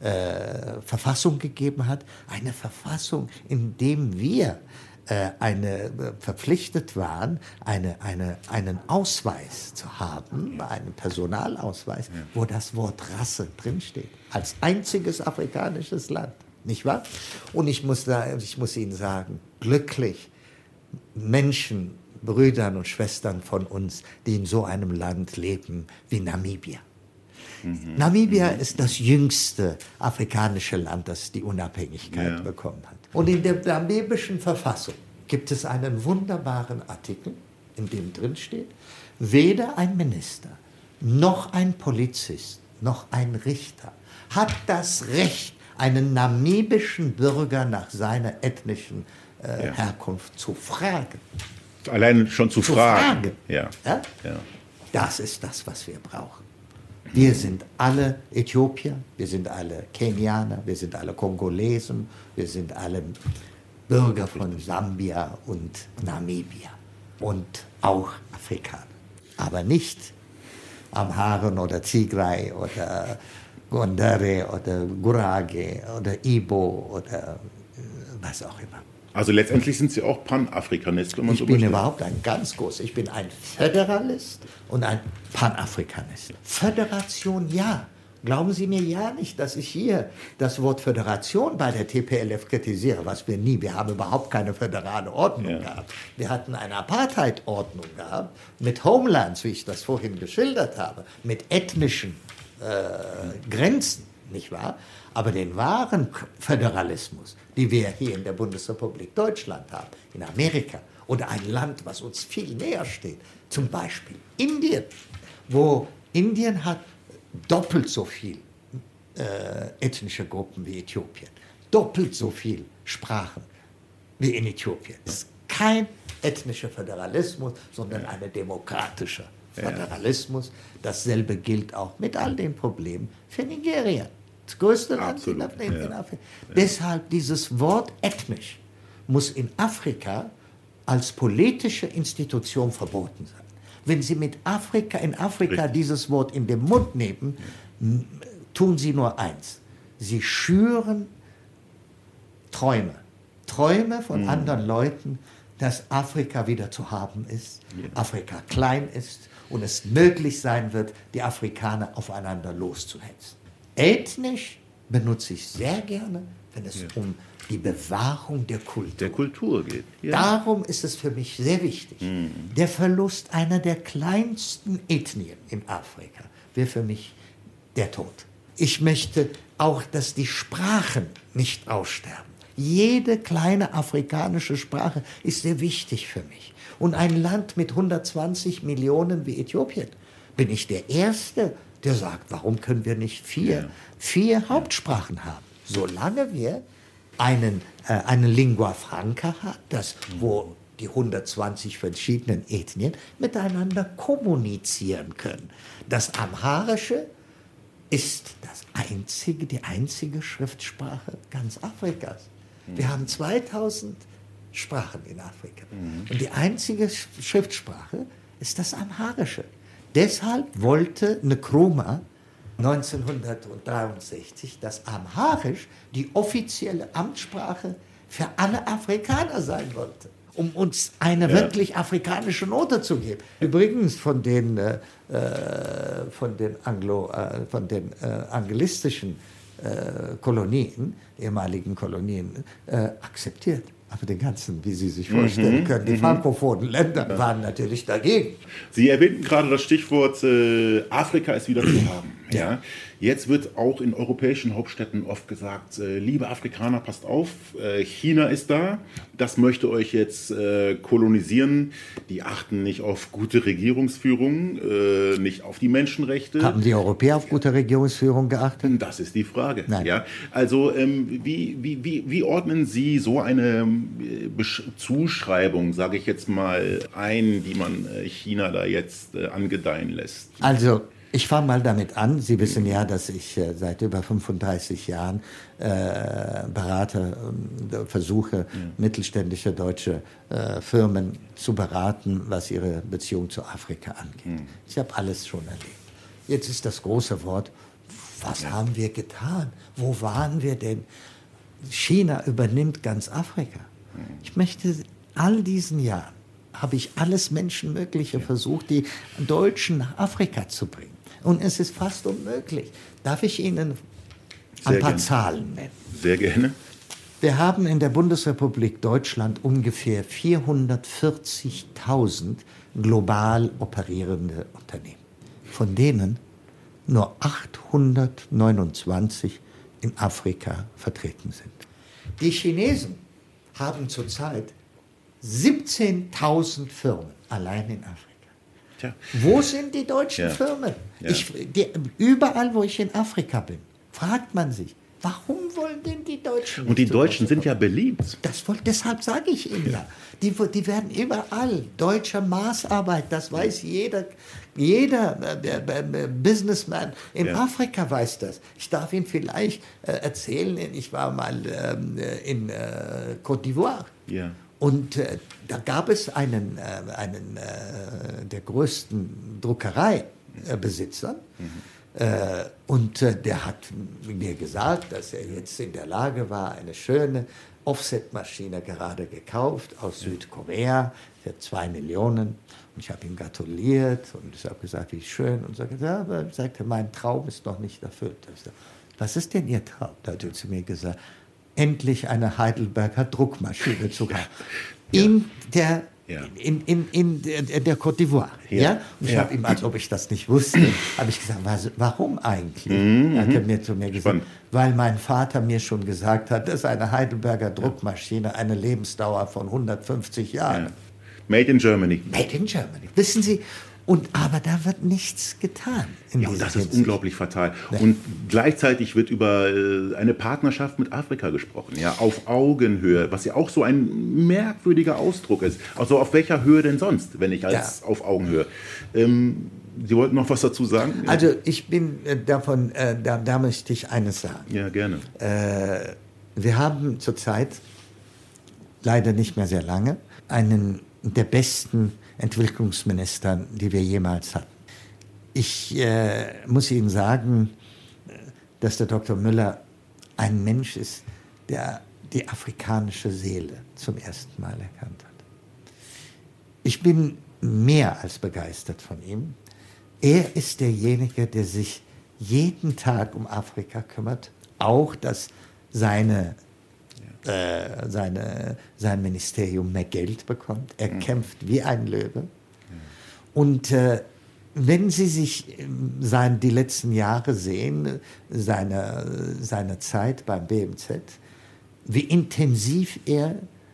äh, Verfassung gegeben hat. Eine Verfassung, in der wir äh, eine, äh, verpflichtet waren, eine, eine, einen Ausweis zu haben, einen Personalausweis, ja. wo das Wort Rasse drinsteht. Als einziges afrikanisches Land. Nicht wahr? Und ich muss, da, ich muss Ihnen sagen, glücklich Menschen, Brüdern und Schwestern von uns, die in so einem Land leben wie Namibia. Mhm. Namibia mhm. ist das jüngste afrikanische Land, das die Unabhängigkeit ja. bekommen hat. Und in der namibischen Verfassung gibt es einen wunderbaren Artikel, in dem drin steht, weder ein Minister, noch ein Polizist, noch ein Richter hat das Recht, einen namibischen Bürger nach seiner ethnischen äh, ja. Herkunft zu fragen. Allein schon zu, zu fragen. fragen. Ja. Ja? Ja. Das ist das, was wir brauchen. Wir sind alle Äthiopier, wir sind alle Kenianer, wir sind alle Kongolesen, wir sind alle Bürger von Sambia und Namibia und auch Afrikaner. Aber nicht Amharen oder Tigray oder Gondare oder Gurage oder Ibo oder was auch immer. Also letztendlich sind Sie auch Panafrikanist, wenn man ich so bin bestimmt. überhaupt ein ganz großer. Ich bin ein Föderalist und ein Panafrikanist. Föderation, ja. Glauben Sie mir ja nicht, dass ich hier das Wort Föderation bei der T P L F kritisiere, was wir nie. Wir haben überhaupt keine föderale Ordnung ja. gehabt. Wir hatten eine Apartheid-Ordnung gehabt mit Homelands, wie ich das vorhin geschildert habe, mit ethnischen äh, Grenzen, nicht wahr? Aber den wahren Föderalismus, die wir hier in der Bundesrepublik Deutschland haben, in Amerika oder ein Land, was uns viel näher steht, zum Beispiel Indien, wo Indien hat doppelt so viel äh, ethnische Gruppen wie Äthiopien, doppelt so viel Sprachen wie in Äthiopien. Es ist kein ethnischer Föderalismus, sondern ja. ein demokratischer Föderalismus. Dasselbe gilt auch mit all den Problemen für Nigeria. Das größte Land in Afrika. Ja. Ja. Deshalb dieses Wort ethnisch muss in Afrika als politische Institution verboten sein. Wenn Sie mit Afrika in Afrika Richtig. Dieses Wort in den Mund nehmen, ja. tun Sie nur eins. Sie schüren Träume. Träume von mhm. anderen Leuten, dass Afrika wieder zu haben ist, ja. Afrika klein ist und es möglich sein wird, die Afrikaner aufeinander loszuhetzen. Ethnisch benutze ich sehr gerne, wenn es ja. um die Bewahrung der Kultur, der Kultur geht. Ja. Darum ist es für mich sehr wichtig. Mhm. Der Verlust einer der kleinsten Ethnien in Afrika wäre für mich der Tod. Ich möchte auch, dass die Sprachen nicht aussterben. Jede kleine afrikanische Sprache ist sehr wichtig für mich. Und ein Land mit hundertzwanzig Millionen wie Äthiopien, bin ich der Erste, der sagt, warum können wir nicht vier, ja. vier Hauptsprachen haben? Solange wir einen, äh, eine Lingua Franca haben, das, wo die hundertzwanzig verschiedenen Ethnien miteinander kommunizieren können. Das Amharische ist das einzige, die einzige Schriftsprache ganz Afrikas. Wir haben zweitausend Sprachen in Afrika. Mhm. Und die einzige Schriftsprache ist das Amharische. Deshalb wollte Nkrumah neunzehnhundertdreiundsechzig, dass Amharisch die offizielle Amtssprache für alle Afrikaner sein wollte, um uns eine ja. wirklich afrikanische Note zu geben. Übrigens von den, äh, von den, Anglo, äh, von den äh, anglistischen äh, Kolonien, ehemaligen Kolonien, äh, akzeptiert. Aber den ganzen, wie Sie sich vorstellen mhm, können, die mhm. frankophonen Länder ja. waren natürlich dagegen. Sie erwähnten gerade das Stichwort, äh, Afrika ist wieder zu haben. Ja. Ja. Jetzt wird auch in europäischen Hauptstädten oft gesagt, äh, liebe Afrikaner, passt auf, äh, China ist da, das möchte euch jetzt äh, kolonisieren. Die achten nicht auf gute Regierungsführung, äh, nicht auf die Menschenrechte. Haben die Europäer auf gute Regierungsführung geachtet? Das ist die Frage. Nein. Ja. Also ähm, wie, wie, wie, wie ordnen Sie so eine äh, Zuschreibung, sage ich jetzt mal, ein, die man äh, China da jetzt äh, angedeihen lässt? Also ich fange mal damit an. Sie wissen ja, dass ich äh, seit über fünfunddreißig Jahren äh, berate, äh, versuche, ja. mittelständische deutsche äh, Firmen zu beraten, was ihre Beziehung zu Afrika angeht. Mhm. Ich habe alles schon erlebt. Jetzt ist das große Wort, was ja. haben wir getan? Wo waren wir denn? China übernimmt ganz Afrika. Mhm. Ich möchte all diesen Jahren, habe ich alles Menschenmögliche ja. versucht, die Deutschen nach Afrika zu bringen. Und es ist fast unmöglich. Darf ich Ihnen ein Sehr paar gerne. Zahlen nennen? Sehr gerne. Wir haben in der Bundesrepublik Deutschland ungefähr vierhundertvierzigtausend global operierende Unternehmen, von denen nur achthundertneunundzwanzig in Afrika vertreten sind. Die Chinesen haben zurzeit siebzehntausend Firmen allein in Afrika. Tja. Wo sind die deutschen ja. Firmen? Ja. Ich, die, überall, wo ich in Afrika bin, fragt man sich, warum wollen denn die Deutschen? Und die Deutschen sind ja beliebt. Das, deshalb sage ich Ihnen ja. Die, die werden überall. Deutsche Maßarbeit, das weiß jeder. Jeder äh, äh, Businessman in ja. Afrika weiß das. Ich darf Ihnen vielleicht äh, erzählen, ich war mal äh, in äh, Côte d'Ivoire. Ja. Und äh, da gab es einen, äh, einen äh, der größten Druckereibesitzer. Mhm. Äh, und äh, der hat mir gesagt, dass er jetzt in der Lage war, eine schöne Offset-Maschine gerade gekauft aus ja. Südkorea für zwei Millionen. Und ich habe ihm gratuliert und ich habe gesagt, wie schön. Und sagte, ja, aber sagte, mein Traum ist noch nicht erfüllt. Ich sag, was ist denn Ihr Traum? Da hat er zu mir gesagt, endlich eine Heidelberger Druckmaschine zu haben. Ja. In der ja. in, in, in der, der Côte d'Ivoire. Ja. Ja? Und ich ja. habe ihm, als ob ich das nicht wusste, habe ich gesagt, was, warum eigentlich? Mhm, da hat er mir zu mir gesagt, spannend. Weil mein Vater mir schon gesagt hat, dass eine Heidelberger Druckmaschine eine Lebensdauer von hundertfünfzig Jahren. Ja. Made in Germany. Made in Germany. Wissen Sie, und, aber da wird nichts getan. In ja, und das ist unglaublich fatal. Ja. Und gleichzeitig wird über äh, eine Partnerschaft mit Afrika gesprochen, ja, auf Augenhöhe, was ja auch so ein merkwürdiger Ausdruck ist. Also auf welcher Höhe denn sonst, wenn nicht als ja. auf Augenhöhe? Ähm, Sie wollten noch was dazu sagen? Also ich bin äh, davon, äh, da, da möchte ich eines sagen. Ja, gerne. Äh, wir haben zurzeit, leider nicht mehr sehr lange, einen der besten Entwicklungsministern, die wir jemals hatten. Ich äh, muss Ihnen sagen, dass der Doktor Müller ein Mensch ist, der die afrikanische Seele zum ersten Mal erkannt hat. Ich bin mehr als begeistert von ihm. Er ist derjenige, der sich jeden Tag um Afrika kümmert, auch dass seine Äh, seine, sein Ministerium mehr Geld bekommt. Er mhm. kämpft wie ein Löwe. Mhm. Und äh, wenn Sie sich sein, die letzten Jahre sehen, seine, seine Zeit beim B M Z, wie intensiv er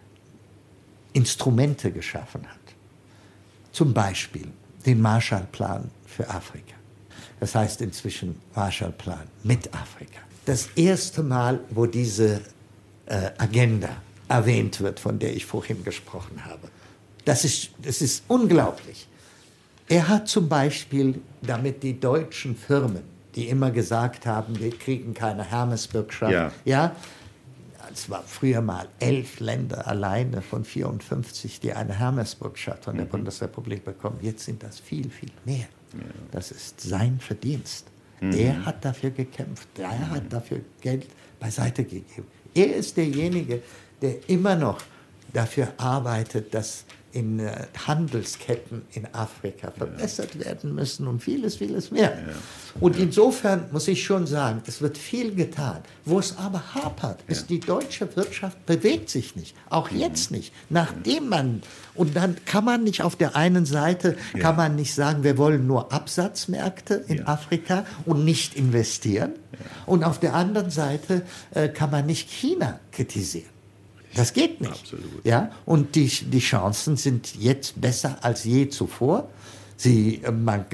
Instrumente geschaffen hat. Zum Beispiel den Marshallplan für Afrika. Das heißt inzwischen Marshallplan mit Afrika. Das erste Mal, wo diese Äh, Agenda erwähnt wird, von der ich vorhin gesprochen habe. Das ist, das ist unglaublich. Er hat zum Beispiel, damit die deutschen Firmen, die immer gesagt haben, wir kriegen keine Hermesbürgschaft, ja, ja, es war früher mal elf Länder alleine von vierundfünfzig, die eine Hermesbürgschaft von der mhm. Bundesrepublik bekommen. Jetzt sind das viel, viel mehr. Ja. Das ist sein Verdienst. Mhm. Er hat dafür gekämpft. Er hat dafür Geld beiseite gegeben. Er ist derjenige, der immer noch dafür arbeitet, dass in äh, Handelsketten in Afrika verbessert ja. werden müssen und vieles, vieles mehr. Ja. Und insofern muss ich schon sagen, es wird viel getan. Wo es aber hapert, ja. ist, die deutsche Wirtschaft bewegt sich nicht. Auch mhm. jetzt nicht. Nachdem man, und dann kann man nicht auf der einen Seite, ja. kann man nicht sagen, wir wollen nur Absatzmärkte in ja. Afrika und nicht investieren. Ja. Und auf der anderen Seite äh, kann man nicht China kritisieren. Das geht nicht. Absolut. Ja? Und die, die Chancen sind jetzt besser als je zuvor. Sie, man,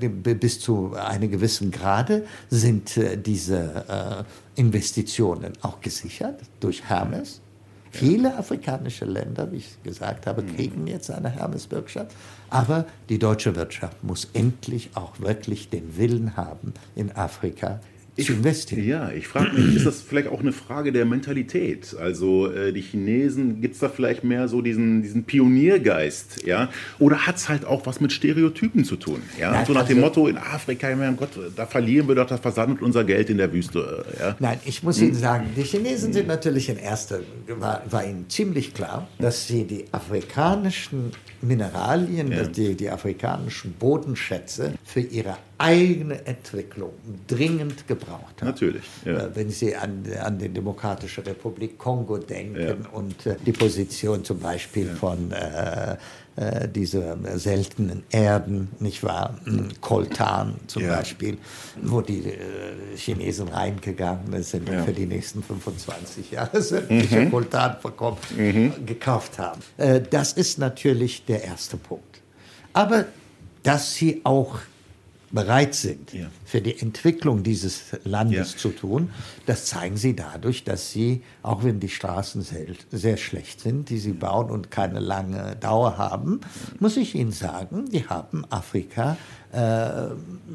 bis zu einem gewissen Grade sind äh, diese äh, Investitionen auch gesichert durch Hermes. Ja. Viele afrikanische Länder, wie ich gesagt habe, kriegen jetzt eine Hermes-Bürgschaft. Aber die deutsche Wirtschaft muss endlich auch wirklich den Willen haben, in Afrika zu investieren. Ja, ich frage mich, ist das vielleicht auch eine Frage der Mentalität? Also äh, die Chinesen, gibt es da vielleicht mehr so diesen, diesen Pioniergeist? Ja? Oder hat es halt auch was mit Stereotypen zu tun? Ja? Nein, so nach also, dem Motto, in Afrika, mein Gott, da verlieren wir doch, da versandet unser Geld in der Wüste. Ja? Nein, ich muss hm. Ihnen sagen, die Chinesen sind natürlich in erster, war, war ihnen ziemlich klar, dass sie die afrikanischen Mineralien, ja. die, die afrikanischen Bodenschätze für ihre eigene Entwicklung dringend gebraucht haben. Natürlich. Ja. Wenn Sie an, an die Demokratische Republik Kongo denken ja. und äh, die Position zum Beispiel ja. von äh, äh, diese seltenen Erden, nicht wahr? Koltan zum ja. Beispiel, wo die äh, Chinesen reingegangen sind ja. und für die nächsten fünfundzwanzig Jahre sämtliche mhm. Koltanvorkommen mhm. gekauft haben. Äh, das ist natürlich der erste Punkt. Aber dass sie auch bereit sind, ja. für die Entwicklung dieses Landes ja. zu tun, das zeigen sie dadurch, dass sie, auch wenn die Straßen sehr, sehr schlecht sind, die sie bauen und keine lange Dauer haben, muss ich Ihnen sagen, die haben Afrika äh,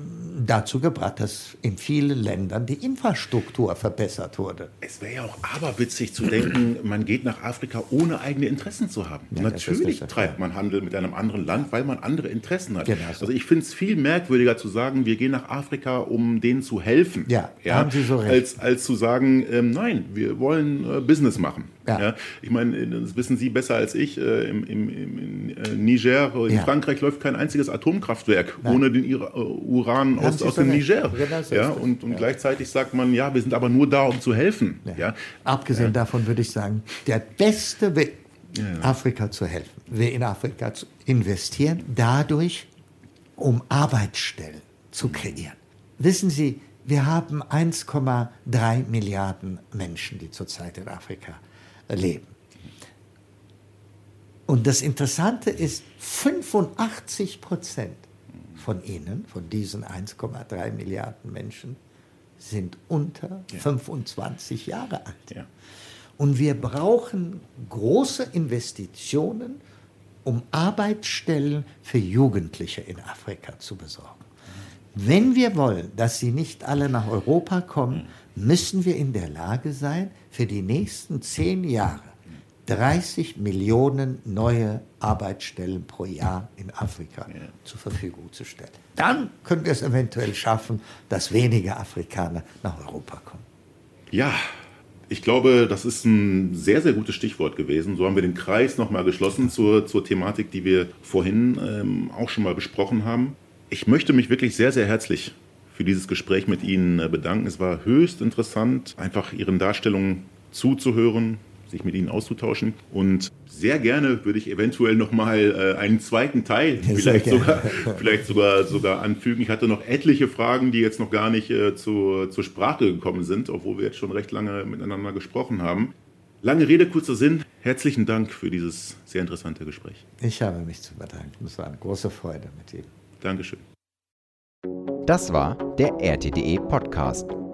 dazu gebracht, dass in vielen Ländern die Infrastruktur verbessert wurde. Es wäre ja auch aberwitzig zu denken, man geht nach Afrika, ohne eigene Interessen zu haben. Ja, natürlich treibt man Handel mit einem anderen Land, weil man andere Interessen hat. Genau so. Also ich finde es viel merkwürdiger zu sagen, wir gehen nach Afrika, um denen zu helfen, ja, ja, haben Sie so recht. Als, als zu sagen, ähm, nein, wir wollen äh, Business machen. Ja. Ja, ich meine, das wissen Sie besser als ich, äh, im, im, im in Niger, in ja. Frankreich läuft kein einziges Atomkraftwerk nein. ohne den Ira- Uran aus, aus dem Niger. Ja, und und ja. gleichzeitig sagt man, ja, wir sind aber nur da, um zu helfen. Ja. Ja. Abgesehen ja. davon würde ich sagen, der beste Weg, ja. Afrika zu helfen, wir in Afrika zu investieren, dadurch, um Arbeitsstellen zu kreieren. Wissen Sie, wir haben eins Komma drei Milliarden Menschen, die zurzeit in Afrika leben. Und das Interessante ist, fünfundachtzig Prozent von ihnen, von diesen eins Komma drei Milliarden Menschen, sind unter ja. fünfundzwanzig Jahre alt. Ja. Und wir brauchen große Investitionen, um Arbeitsstellen für Jugendliche in Afrika zu besorgen. Wenn wir wollen, dass sie nicht alle nach Europa kommen, müssen wir in der Lage sein, für die nächsten zehn Jahre dreißig Millionen neue Arbeitsstellen pro Jahr in Afrika ja. zur Verfügung zu stellen. Dann können wir es eventuell schaffen, dass weniger Afrikaner nach Europa kommen. Ja, ich glaube, das ist ein sehr, sehr gutes Stichwort gewesen. So haben wir den Kreis nochmal geschlossen zur, zur Thematik, die wir vorhin ähm, auch schon mal besprochen haben. Ich möchte mich wirklich sehr, sehr herzlich für dieses Gespräch mit Ihnen bedanken. Es war höchst interessant, einfach Ihren Darstellungen zuzuhören, sich mit Ihnen auszutauschen. Und sehr gerne würde ich eventuell noch mal äh, einen zweiten Teil vielleicht sogar, vielleicht sogar, sogar anfügen. Ich hatte noch etliche Fragen, die jetzt noch gar nicht äh, zu, zur Sprache gekommen sind, obwohl wir jetzt schon recht lange miteinander gesprochen haben. Lange Rede, kurzer Sinn. Herzlichen Dank für dieses sehr interessante Gespräch. Ich habe mich zu bedanken. Es war eine große Freude mit Ihnen. Dankeschön. Das war der R T D E Podcast.